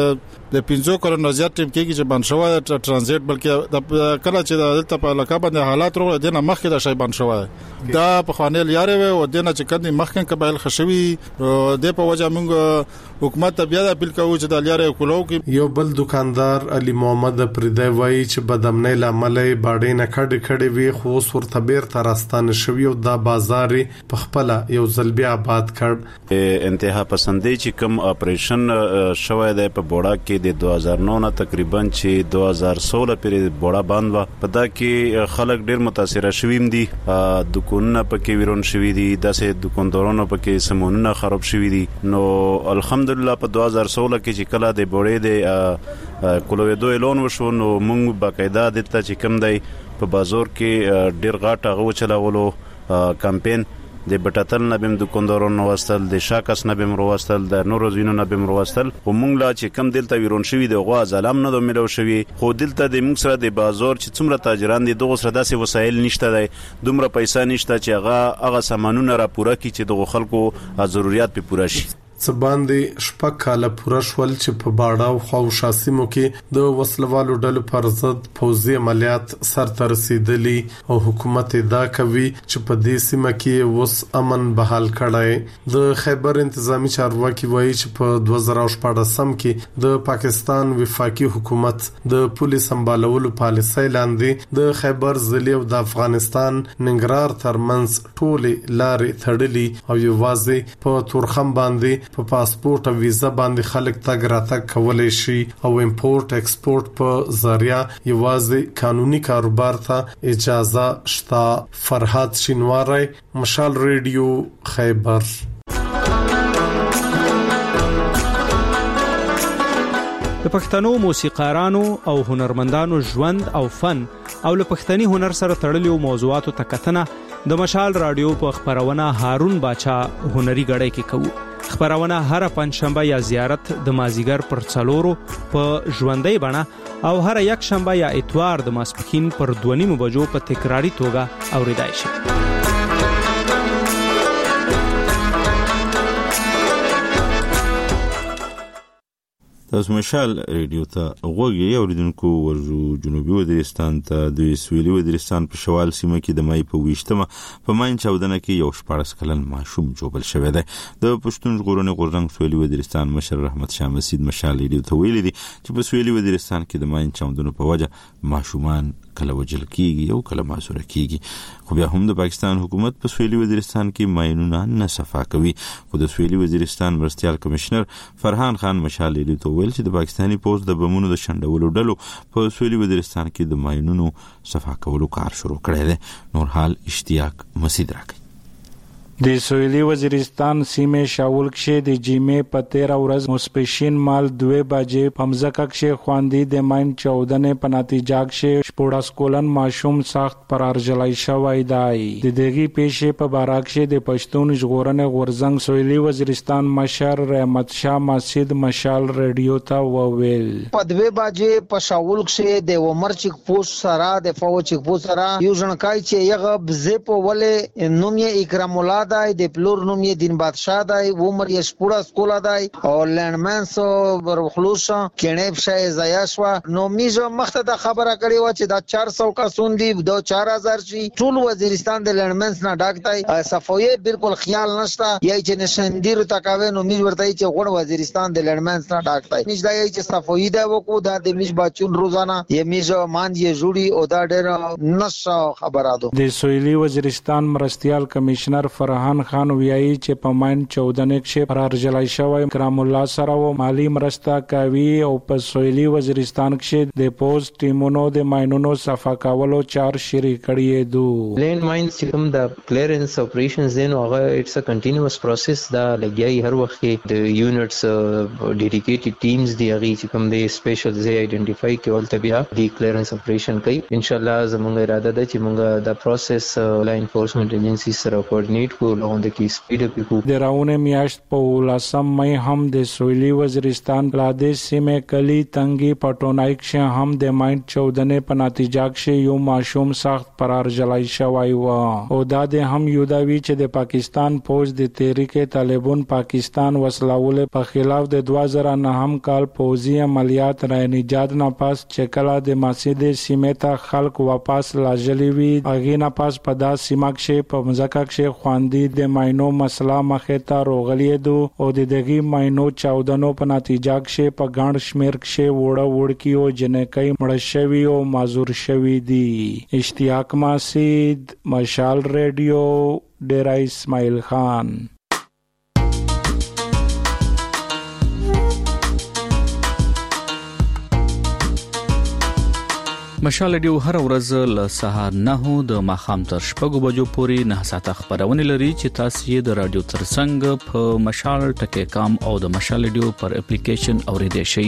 15 کلونو زیات ټیم کې چې بنشوه ترانزیت بلکې د کله چې دلته په علاقه باندې حالات ورو د نه مخکې د شی بنشوه دا په خوانل یاري و د نه چې کندي مخکې قبایل خشوي د په وجه موږ حکومت ته بیا د اپیل کوو چې د لیارې کولو کې یو بل دکاندار علي محمد پردای وایي چې بدامنۍ لامل باړې نه کډې وی خو ورته بیر ترستان شوی او د بازار په خپل یو ځل بیا آباد کړ انتها پسندي چې کوم اپریشن شوی دی په بوډا کې د 2009 نه تقریبا چې 2016 پورې بوډا بند و په دا کې خلک ډیر متاثر شویم دي دکانونه پکې ویرون شوی دي داسې دکاندارانو پکې سمونونه خراب شوی دي نو الحمدلله په 2016 کې چې کله د بوډې د کولویدو اعلان وشو نو موږ باقاعده د ته چې کوم دی په بازار کې ډیر غاټه غو چلاولو کمپاین د بټاتل نبم دکاندارانو واستل د شاکس نبم واستل د نورو زینو نبم واستل او مونږ لا چې کم دلته ویرون شوی د غوا ظلم نه ملو شوی خو دلته د موږ سره د بازار چې څومره تاجران دي دغه سره داسې وسایل نشته دی دومره پیسې نشته چې هغه سامانونه را پوره کړي چې دغه خلکو ضرورت په پوره شي باندې شپږ کاله پوره شول چې په باډا او خوشاسیمو کې د وسلوالو ډلو پر ضد پوځي عملیات سرته رسیدلي او حکومت دا کوي چې په دې سیمه کې وس امن بحال کړي د خیبر انتظامی چارواکي وایي چې په 2014 کې د پاکستان وفاقي حکومت د پولیس سمبالولو پالیسۍ لاندې د خیبر ضلع او د افغانستان ننګرهار ترمنځ ټولې لارې تړلي او یوازې په تورخم باندې په پاسپورت او ویزا باندې خلک تګ راتګ کولای شي او امپورت ایکسپورت په ذریعہ یوازې قانوني کاروبار ته اجازه شته. فرحات شینواری، مشال ریډیو، خیبر. د پښتنو موسیقارانو او هنرمندانو ژوند او فن او له پښتني هنر سره تړلو موضوعاتو ته کتنه د مشال رادیو په خبرونه هارون باچا هنري غړې کې کوو. خبرونه هر پنځشنبه یا زیارت د مازیګر پر څلورو په ژوندۍ بڼه او هر یک شنبه یا اتوار د ماسپښین پر 2:30 بجو په تکراری توګه اوریدای شي. تاسو مشال ریډیو ته غوږی اوریدونکو ورجو جنوبي وزیرستان ته د سویلي وزیرستان په شوال سیمه کې د مای په 20مه په ماین چاودنه کې یو 14 کلن ماشوم جوړل شوی دی. د پښتون ژغورنې غورځنګ سویلي وزیرستان مشر رحمت شاه مسید مشال ریډیو ته ویلي دي چې په سویلي وزیرستان کې د ماین چاودنو په وجه ماشومان کله وجل کیږي او کله معذور کیږي. خو بیا هم د پاکستان حکومت په سویلي وزیرستان کې ماینونه نه صفا کوي. خو د سویلي وزیرستان مرستيال کمشنر فرحان خان مشال ریډیو ته ویل چې د پاکستاني پوز د بمونو د شندولو ډلو په سویلي وزیرستان کې د ماینونو صفا کولو کار شروع کړی دی. نور حال اشتیاق مسید راکړي. د سویلي وزیرستان سیمه شاول کې د جیمه په 13 ورځ مسپشین مال 2 بجې پمزکه کې خواندې د ماین چاودنې په نتیجه کې شپوړاس کولن ماشوم سخت پرار جلای شوی دی. د دغې پیښې په باره کې د پښتون ژغورنې غورځنګ سویلي وزیرستان مشر رحمت شاه مسید مشال ریډیو ته وویل په 2 بجې په شاول کې د عمر چک پوسټ سره د فوج چک پوسټ سره یو ځنکای چې یغه بزې په ولې نوم یې اکرام الله دای د پلور نوم یې دین بادشاہ دای عمر یې سپوړه سکولا دای او لندمنس ورخلوص کینې شای زیاشوا نو میزه مخته د خبره کړي و چې دا 400 کسون دی د 4000 شي ټول وزیرستان د لندمنس نه ډاکټای صفوی بالکل خیال نشته یی چې نشندیر تکاوي نو میز ورته چې غوړ وزیرستان د لندمنس نه ډاکټای میز دا یی چې صفوی دا وکړو دا د میز بچون روزانه یې میزه مان یې جوړي او دا ډېر نشه خبره ده. د سویلي وزیرستان مرستيال کمشنر فرحان خان ویایي چې په ماین 14 کې فرار جلای شوی کرام الله سره و مالی مرسته کوي او په سویلي وزیرستان کې د پوز ټیمونو د ماینونو صفا کولو چار شری کړی دو. لینډ ماینز چې کوم د کلیرنس اپریشنز دین هغه اټس ا کنټینیوس پروسس دا لګیای هر وخت کې د یونټس ډیډیکیټډ ټیمز دی هغه چې کوم د سپیشل زی آئیډنټیفای کول ته بیا د کلیرنس اپریشن کوي. ان شاء الله زموږ اراده ده چې موږ د پروسس لا انفورسمنت ایجنسی سره کوارډینیټ کوو او د کی سپیډ اپ کوو. د راونه میاشت په 18 مې هم د سویلي وزیرستان پلادې سیمه کلی تنګي پټونای کې هم د ماین 14 په نتیجه کې یو ماشوم سخت پرار جلای شوی و او دا د هم یوداوی چې د پاکستان فوج د تحریک طالبان پاکستان وسلاول په خلاف د 2009 کال فوجي عملیات را نجات نه پاس چکلا د مسجد سیمه ته خلق واپس لاجلی وی اغه نه پاس په دا سیمه کې په مزکه کې خواندې د ماینو مسله مخه ته روغلی دو او د دغه ماینو چاودنو په نتیجه کې په ګڼ شمیر کې وړه کیو جنکای مړ شوی او معذور شوی دی. اشتیاق مسید مشال ریډیو ډیرا اسماعیل خان. مشال رادیو هر ورځ له سهار 9 د ماخام تر 6 بجو پورې 9 ساعته خبرونه لري چې تاسو یې د رادیو ترڅنګ په مشال ټکی کام او د مشال رادیو پر اپلیکیشن اوریدئ شئ.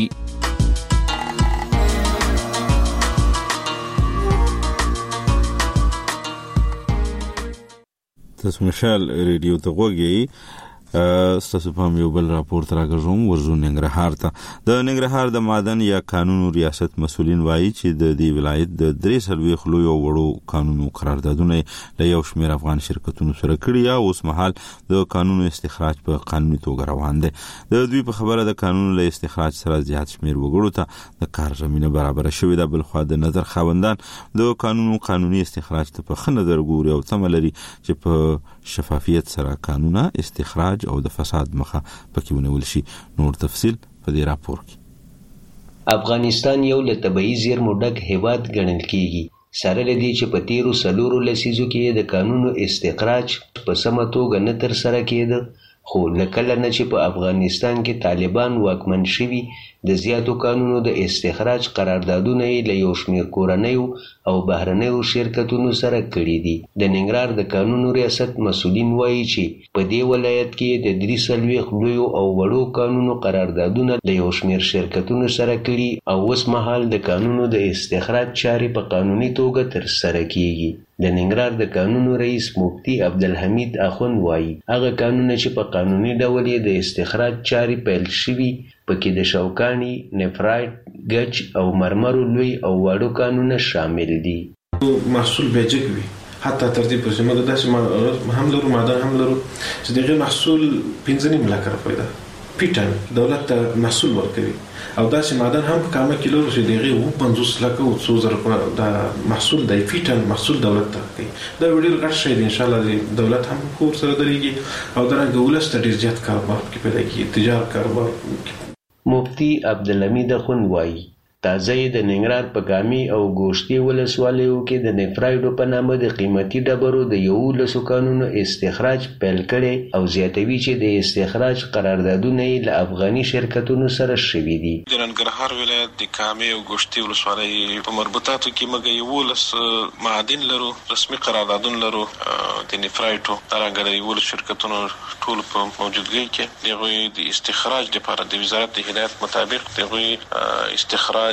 تاسو مشال رادیو ته غوږی ستاسو په یو بل راپور تر راغوم ورزو ننګرهار ته د ننګرهار د معدن یا قانون ریاست مسولین وایي چې د دې ولایت د 3 خلو یو وړو قانونو قراردادونه له یو شمېر افغان شرکتونو سره کړی او اوس مهال د قانونو استخراج په قانوني توګه روان دي. د دوی په خبره د قانون له استخراج سره زیات شمېر وګړو ته د کار زمينه برابر شوې ده. بل خو د نظر خوندان د قانوني استخراج ته په خنه درګوري او تملري چې په شفافیت سره قانونا استخراج او د فساد مخه پکې ونیول شي. نور تفصيل په دې راپور کې. افغانستان یو له طبيعي زیرمو ډک هیواد ګڼل کیږي. سره لدی چې په تیرو سلورو لسیزو کې د قانونو استخراج په سمه توګه نه تر سره کېده، خو لکله نه چې په افغانستان کې طالبان واکمن شوي د زیاتو قانونو د استخراج قراردادونه له یو شمېر کورنیو او بهرنیو شرکتونو سره کړي دي. د ننګرهار د قانونو ریاست مسولین وایي چې په دې ولایت کې د 3 لویو او وړو قانونو قراردادونه له یو شمېر شرکتونو سره کړي او اوس مهال د قانونو د استخراج چارې په قانوني توګه تر سره کیږي. د ننګرهار د قانونو رئیس مفتی عبدالحمید اخوند وایي هغه قانون چې په قانوني ډول د استخراج چارې پیل شوي پکې د شوکانی، نفرایټ، ګچ او مرمرو لوی او واړو قانونونه شامل دي. محصول بیجک وي حتی تر دې پورې موږ داسې هم لرو معدن هم لرو چې دغه محصول 15 لک روپۍ ده. پیټن دولت ته محصول ورکوي او داسې معدن هم په کامه کیلو چې دغه 50 لک او 2000 د محصول د پیټن محصول دولت ته کوي. دا وړي غټ شي ان شاء الله دولت هم کور سره درېږي او درنګ ولست ډیر زیات کاروبار کې پیدا کیږي، تجارت کاروبار. مفتی عبدالحمید اخوند وایي تازه د ننګرهار په ګامي او ګوشتي ولسوالیو کې د نفرایډو په نامه د قیمتي ډبرو د 11 قانونو استخراج پیل کړي او زیاتوي چې د استخراج قراردادونه له افغاني شرکتونو سره شوي دي. د ننګرهار ولایت د ګامي او ګوشتي ولسوالۍ په مربوطاتو کې موږ 11 معادن لرو، رسمي قراردادونه لرو د نفرایډو ترانګړي ول شرکتونو ټول په موجودګۍ کې دغه د استخراج لپاره د وزارت د هدایت مطابق دغه استخراج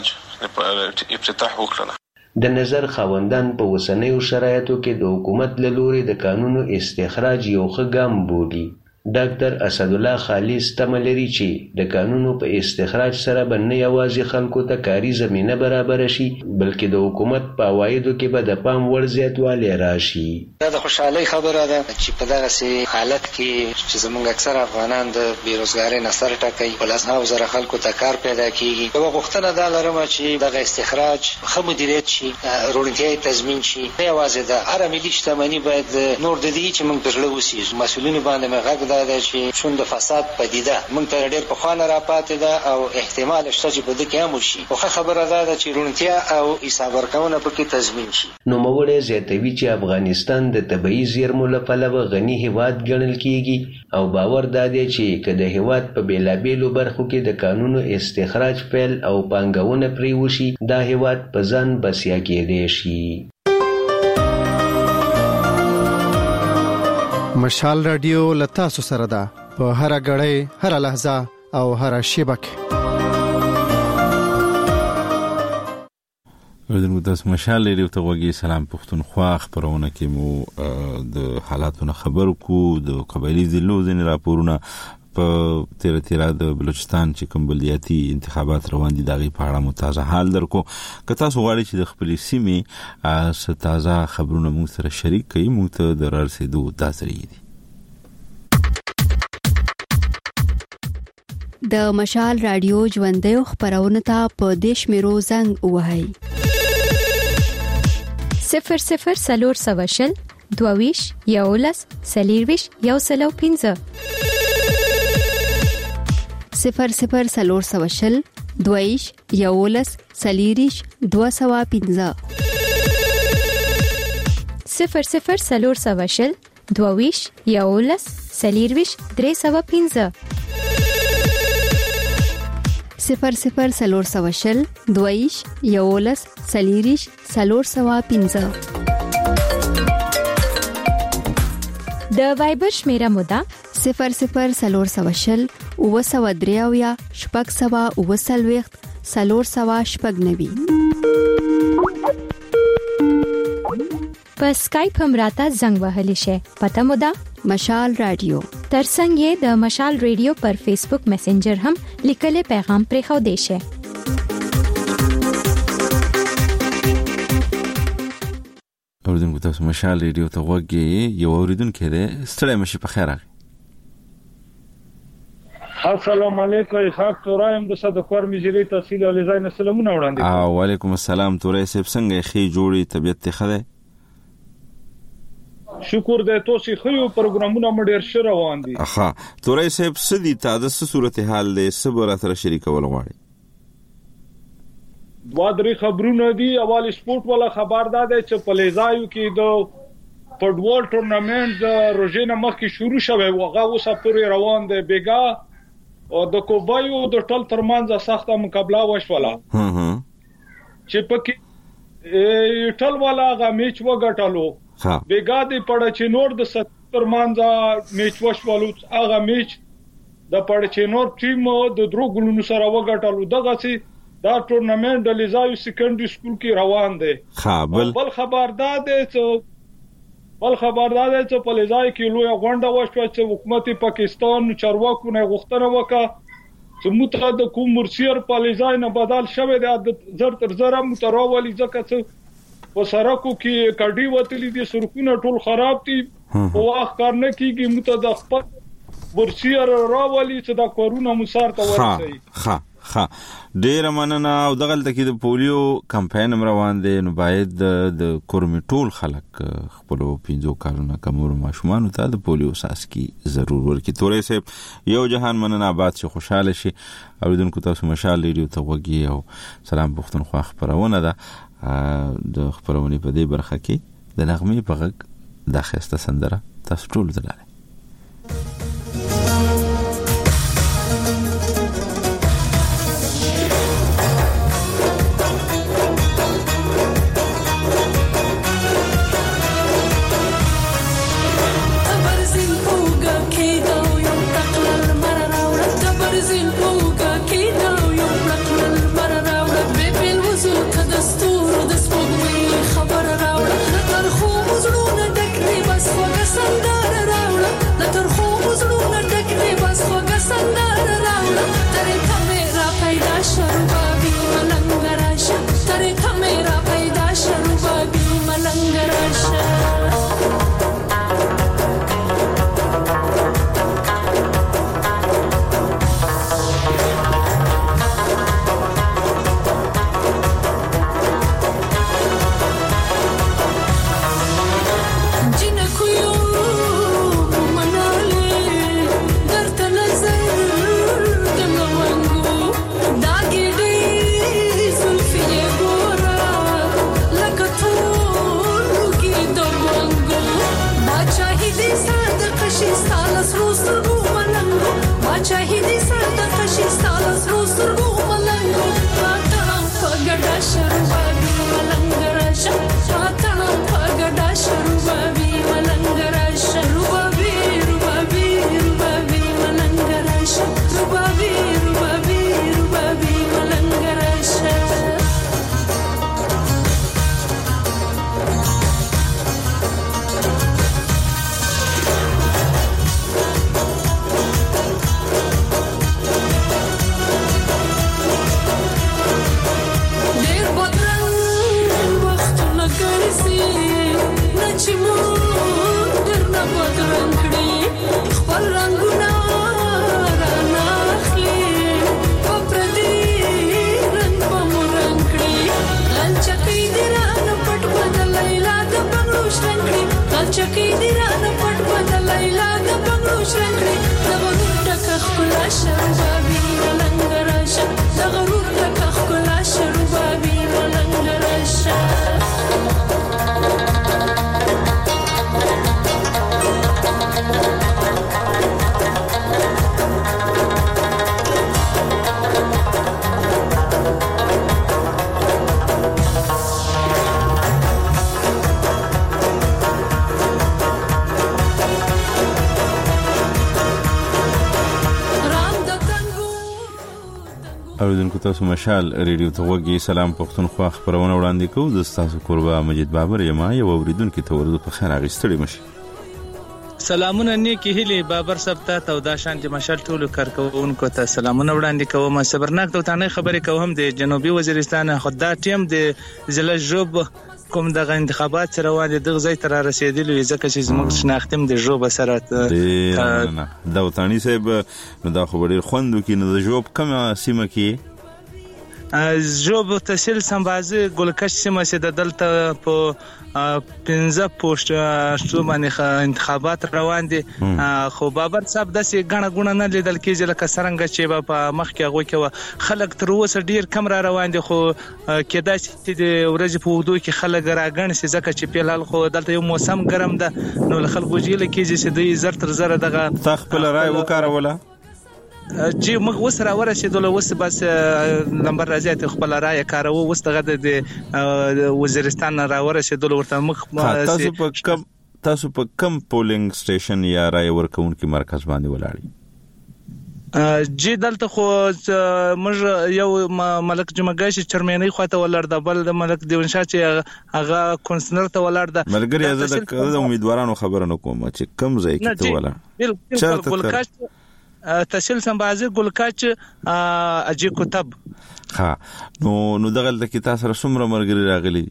افتتاح وکړه. د نظر خوندان په اوسنیو شرایطو کې د حکومت له لوري د قانونو استخراج یو ښه ګام بولي. ډاکټر اسدالله خالص تمه لري چې د قانونو په استخراج سره به نه یوازې خلکو ته کاري زمینه برابر شي بلکې د حکومت په عوایدو کې به د پام وړ زیاتوالی راشي. دا د خوشحالۍ خبره ده چې په دغسې حالت کې چې زموږ اکثر افغانان د بېروزګارۍ نه سر ټکوي په 10,000 خلکو ته کار پیدا کیږي. یوه غوښتنه دا لرم چې دغه استخراج ښه مدیریت شي، روڼتیا یې تضمین شي. نه یوازې د هره ملي شتمني باید نور د دې چې موږ په زړه اوسېږو مسؤلینو باندې مې غږ دا ده چې چون د فساد پدیده موږ ته ډېر پخوانه راپاتې ده او احتمال شته چې په دې کې هم وشي. خو ښه خبره دا ده چې روڼتیا او حساب ورکونه پکې تضمین شي. نوموړی زیاتوي چې افغانستان د طبیعي زیرمو له پلوه غني هیواد ګڼل کیږي او باور دا دی چې که د هیواد په بېلابېلو برخو کې د قانونو استخراج پیل او پانګونه پرې وشي دا هیواد په ځان بسیا کېدی شي. مشال رادیو لتا سو سره ده په هر غړې هر لحظه او هر شیبه کې. ودن تاسو مشال لري ته وګي سلام پښتونخوا خبرونه کې مو د حالاتونو خبر کو د قبایلی ضلعو ځین راپورونه په تیرا د بلوچستان چې کوم بلدیاتي انتخابات روان دي دغه په اړه متازه حال درکو. که تاسو غواړئ چې د خپل سیمې تازه خبرونه موږ سره شریک کړئ موږ ته د رسیدو داسري دي. د مشال رادیو ژوندۍ خبرونه ته په دیش میرو زنګ وهاي 00 سلور سواشل دوویش یولس سلیرویش یوسلو 15 00 سلور سواشل دویش یولس سلیریش 215 00 سلور سواشل دوویش یولس سلیرویش 315 00 22 11 40 415. د وایبر شمیره موده 00 320 923 شپږ 490. په اسکایپ هم راته زنګ وهلی شي. پته مو ده مشال رادیو. ترڅنګ یې د مشال رادیو پر فیسبوک میسنجر هم لیکلي پیغام پرې خو دی شي. اوریدونکو تاسو مشال رادیو ته وګورئ. یو اوریدونکو دی ستړی مشي په خیر راغی. السلام علیکم. اسحاق تورایم د صدقور مجری تحصیل علی زین سلامونه وړاندې. وعلیکم السلام تورای صاحب څنګه خې جوړی طبيعت ته خده؟ شکر دې تاسو خو پروګرامونه مډیر ش روان دي. اها تورای صاحب سدي تاسو صورتحال دې صبر سره شریکول غواړي. وادري خبرونه دي. اول سپورت والا خبردار دی چې په لیزایو کې د فوټبال ټورنمنت د روزینه مخکې شروع شوی و. هغه اوسه پورې روان دی. بیګا او د کوبایو د ټول ترمنځ سخته مقابله وشوله. چې پکې ټول والا غا میچ وګټلو. بیګا دې پړچینور د ترمنځ میچ وشولو. هغه میچ د پړچینور ټیم د درو ګولونو سره وګټلو. دغه سي دا ټورنمنت د لیزایو سیکنډري سکول کې روان دی. بل خبردار دی چې په لیزای کې لوی غونډه وشوه چې حکومت پاکستان چارواکو نه غوښتنه وکړه چې متحد کوم مرسیر په لیزای نه بدل شوه د زر تر زره متراولي ځکه چې په سرکو کې کډي وتلې دي. سرکونه ټول خراب دي. په وخت کار نه کیږي. متحد خپل مرسیر راولي چې دا کورونه مسار ته ورسي. ډیر مننه. او دغه تلکې د پولیو کمپاین روان دي. نو باید د کورمي ټول خلک خپل 15 کارونه کومو ماشومان ته د پولیو ساس کی ضرور ورکړي. تورې صاحب یو جهان مننه. آباد شي خوشاله شي. اوریدونکو تاسو مشال ریډیو ته وګورئ او سلام پښتونخوا خبرونه ده. د خبرونه په دې برخه کې د نغمې په غږ د خسته سندره تاسو ټول دلاله. اوریدونکو تاسو مشال ریډیو ته وګورئ. سلام پښتونخوا خبرونه وړاندې کوو. د تاسو قربا مجید بابر یم. یو اوریدونکو ته ورته په خیر اغستړي مشي. سلامونه نیکی هیله بابر صاحب ته او دا شان د مشال ټولو کارکونکو ته سلامونه وړاندې کوم. صبرناک ته نه خبرې کوم د جنوبي وزیرستان خدای ټیم د ضلع جوب کوم دغه انتخابات سره وانه دغه ځای تر رسیدلی ځکه چې زموږ شناختم د جوب سره دا وطني صاحب نو دا خو ډیر خوندو کې نو د جوب کومه سیمه کې جوب تحصیل سمبازي ګلکش سیمه سي د دلته په 15 پوسټ شو باندې انتخابات روان دي. خو بابر صاحب داسې غڼه غونه نه لیدل کېږي لکه څنګه چې په مخ کې هغه کې خلک تر اوسه ډیر کم را روان دي. خو کېدای شي د ورځې په وډو کې خلک راغون سي ځکه چې په لال خو دلته یو موسم ګرم ده نو خلکو جیل کېږي چې دوی زر تر زر دغه تخپل رائے وکاروله جی موږ وسره ورسېدل وس بس نمبر راځي ته خپل رائے کارو وس دغه د وزیرستان را ورسېدل ورته مخ تاسو په کم پولینګ سټیشن یا رائے ورکون کې مرکز باندې ولاړی جی دلته خو موږ یو ملک جمعګاشي چرمنۍ خواته ولر د بل د ملک دیونشاه چې هغه کونسلر ته ولر د ملګری د امیدوارانو خبرونه کوم چې کم ځای کې ته ولا بالکل تحصیل سمبازي ګلکاچ اجي کتب. ها نو دغه د کی تاسو سره څومره مرګري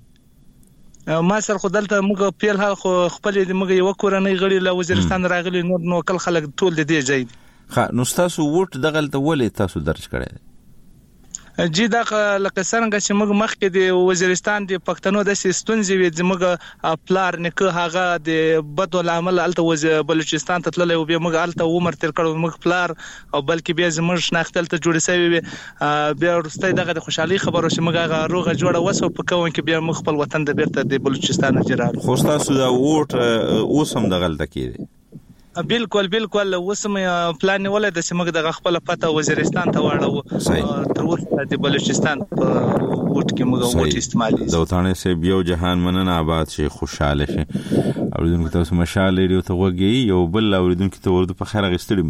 راغلي ما سره خدلته موږ پیل حال خو خپل د موږ یو کورنۍ غړي له وزیرستان راغلي نو کل خلک ټول د دې ځای. ها نو تاسو ووټ دغه ته ولې تاسو درج کړی جی دا لکه څنګه چې موږ مخکې د وزیرستان د پښتنو د سیستونځي وي موږ پلار نکه هغه د بدول عمل الته بلوچستان ته تللی او بیا موږ الته عمر تر کړو موږ پلار او بلکې بیا زموږ شناختل ته جوړ شوی وي بیا ورسته دغه د خوشحالي خبرو چې موږ روغه جوړه وسو په کوم کې بیا موږ خپل وطن د بیرته د بلوچستان جرار خو تاسو دا ووټ اوسم دغه ته کېږي بالکل وسم پلان ولې د سیمه د خپل پته وزیرستان ته واړو تر اوسه د بلوچستان په وټ کې موږ وټ استعمالي دوتانه سه بیو جهان مننه آباد شي خوشاله شي اوریدونکو تاسو مشال لري ته وګي یو بل اوریدونکو ته ورته په خیر غستړي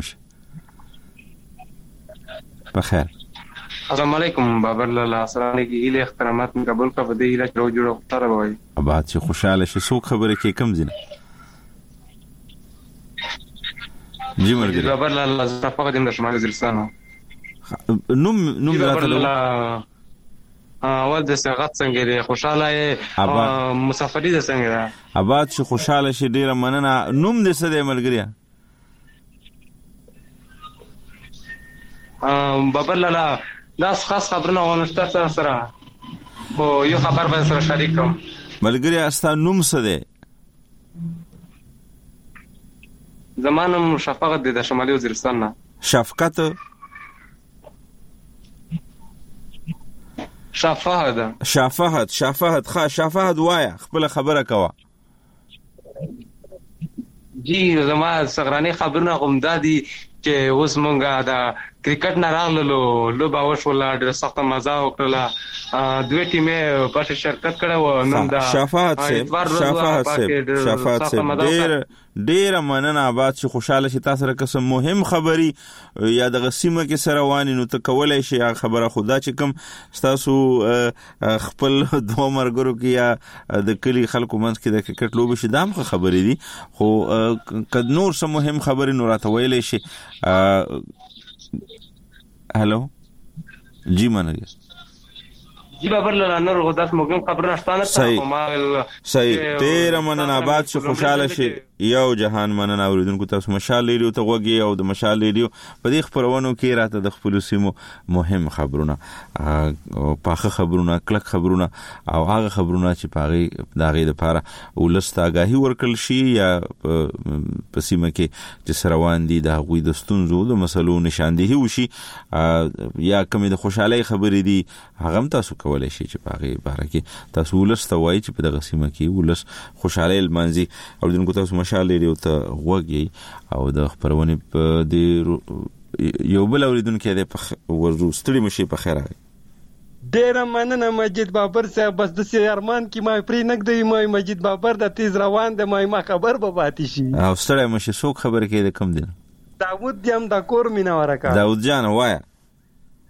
مشه په خیر. السلام علیکم بابر لاله السلام علیکم اله احترامات من قبول کا بده اله جوړو تر وای آباد شي خوشاله شي سو خبره کې کم زینه جی مرګ بابر لاله صفقه د شمال وزیرستان نوم راته اول د سغت څنګه لري خوشاله مسافری د څنګه آباد شي خوشاله شي ډیره مننه. نوم دې څه دی ملګریا بابر لاله دا خاص خبرونه ونشته سره خو یو خبر به سره شریک کوم ملګریا استا نوم څه دی زمانم شفقت د شمالي وزیرستان نه شفقت شفاهت وایا خپل خبره کوا جی زما صغرانی خبرونه کوم دادی چې اوس مونږه دا کرکټ نه راغلو لوبه وشوله ډېر سخت مزه وکړه دوی ټیمه په شرکت کړو نن دا شفاعت ډېر مننه آباد شي خوشاله شي تاسو رقم مهم خبري یا د غسیمه کې سروانی نو ته کولای شي خبره خدا چې کوم تاسو خپل دوه مرګرو کې یا د کلی خلکو منځ کې د کرکټ لوبه شي دام خبرې دي خو کد نور سم مهم خبري نور راته ویلې شي هلو جی منګه جی بابر لاله نور غداس مګم خبرونه شتانه صحیح ډیر مننه آباد شي خوشاله شي یو جهان مننه اوریدونکو تاسو مشال لیدو ته وګي او د مشال لیدو په دې خبرونو کې راته د خپل سیمو مهم خبرونه پاخه خبرونه کلک خبرونه او هغه خبرونه چې پاغي داغه لپاره ولست آگاهي ورکل شي یا په سیمه کې چې سروان دي د غوي د ستونزو د مسلو نشاندهي وشي یا کومه د خوشاله خبرې دي هغه تاسو کولای شي چې پاغي باره کې تاسو ولست وایي چې په دغه سیمه کې ولست خوشاله المنزي اوریدونکو تاسو مشال لري ته وګي او د خبرونه په دې یو بل اوریدونکو د ورزو ستړي مشي په خیر راغی ډیر مننه مجید بابر صاحب بس د سیارمان کې ما پری نګدوي ما مجید بابر د تیز روان د ما خبر به پاتې شي او ستړي مشي څوک خبر کې د کم دي داوود یم د کور مینا ورکا داوود جان وایا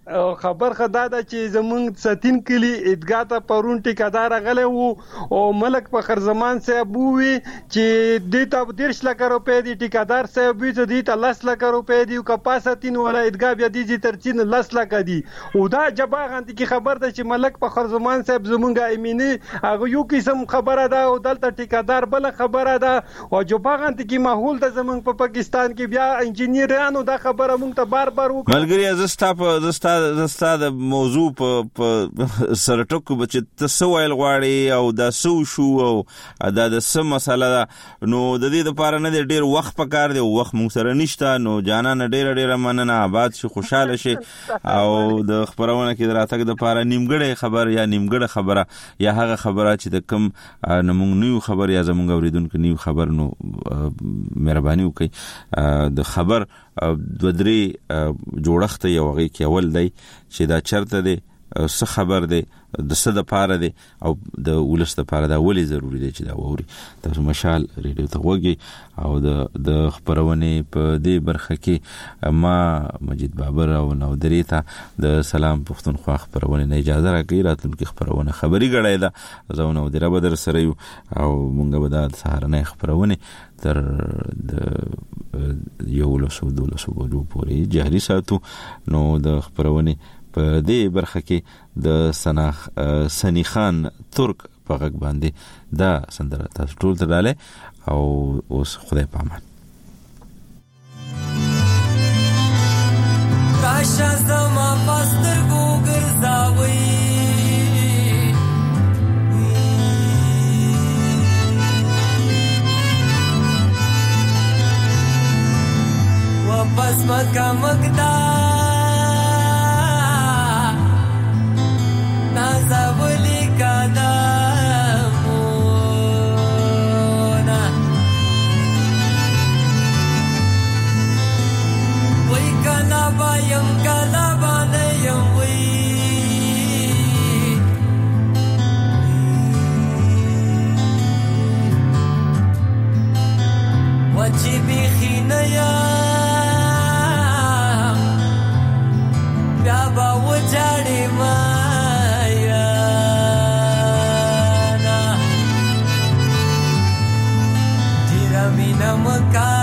خبر خدا دا چې زمونږ ستین کلی ادګا ته پرون ټیکادار غلې وو او ملک فخر زمان صاحب وی چې د ته 10 لک روپے دی ټیکادار صاحب وی چې د ته 10 لک روپے دی او کپاسټین ولا ادګا بیا دی ترچین 10 لک دی او دا جباغانت کی خبر ده چې ملک فخر زمان صاحب زمونږ ایمینی هغه یو قسم خبره ده او دلته ټیکادار بل خبره ده او جباغانت کی ماحول د زمونږ په پاکستان کې بیا انجینیرانو دا خبره مونږ ته بار بار وکړه. ملګری زستا د موضوع په سرټکو بچ ته سوال غواړي او دا سو شو او دا د سم مسله نو د دې لپاره نه ډیر وخت پکار دی وخت مونږ سره نشته نو جانان ډیر مننه آباد شي خوشاله شي او د خبرونه کې دراتګ د لپاره نیمګړی خبر یا نیمګړی خبره یا هغه خبره چې د کم نمونږ نیو خبر یا زمونږ اوریدونکو نیو خبر نو مهرباني وکړئ د خبر دو درې جوړښت یو غي کې اول دی چې دا چرته دی څه خبر دی د څه د پاره دی او د ولس د پاره دا ولې ضروری دی چې دا ووري تاسو مشال ریډیو ته وګورئ او د خبرونه په دې برخه کې ما مجید بابر او نو درې ته د سلام پښتونخوا خبرونه نه اجازه راکړي راتلونکي خبرونه خبري غړای دا زونه ودره بدر سره یو او مونږ به د سهارنه خبرونه تر د یو لسو دولسو بجو پورې جاري ساتو نو د خبرونه په دې برخه کې د سنی خان ترک په غږ باندې دا سندره تاسو ټول ته ډاله او اوس خدای پامان. کاشا زما پستر ګرځاوي واپس مکه مقدار نازولی کدامونا وی کلا بایم کلا بانیم وی وچی بیخی نیا بیا با وجاڑی ما Maka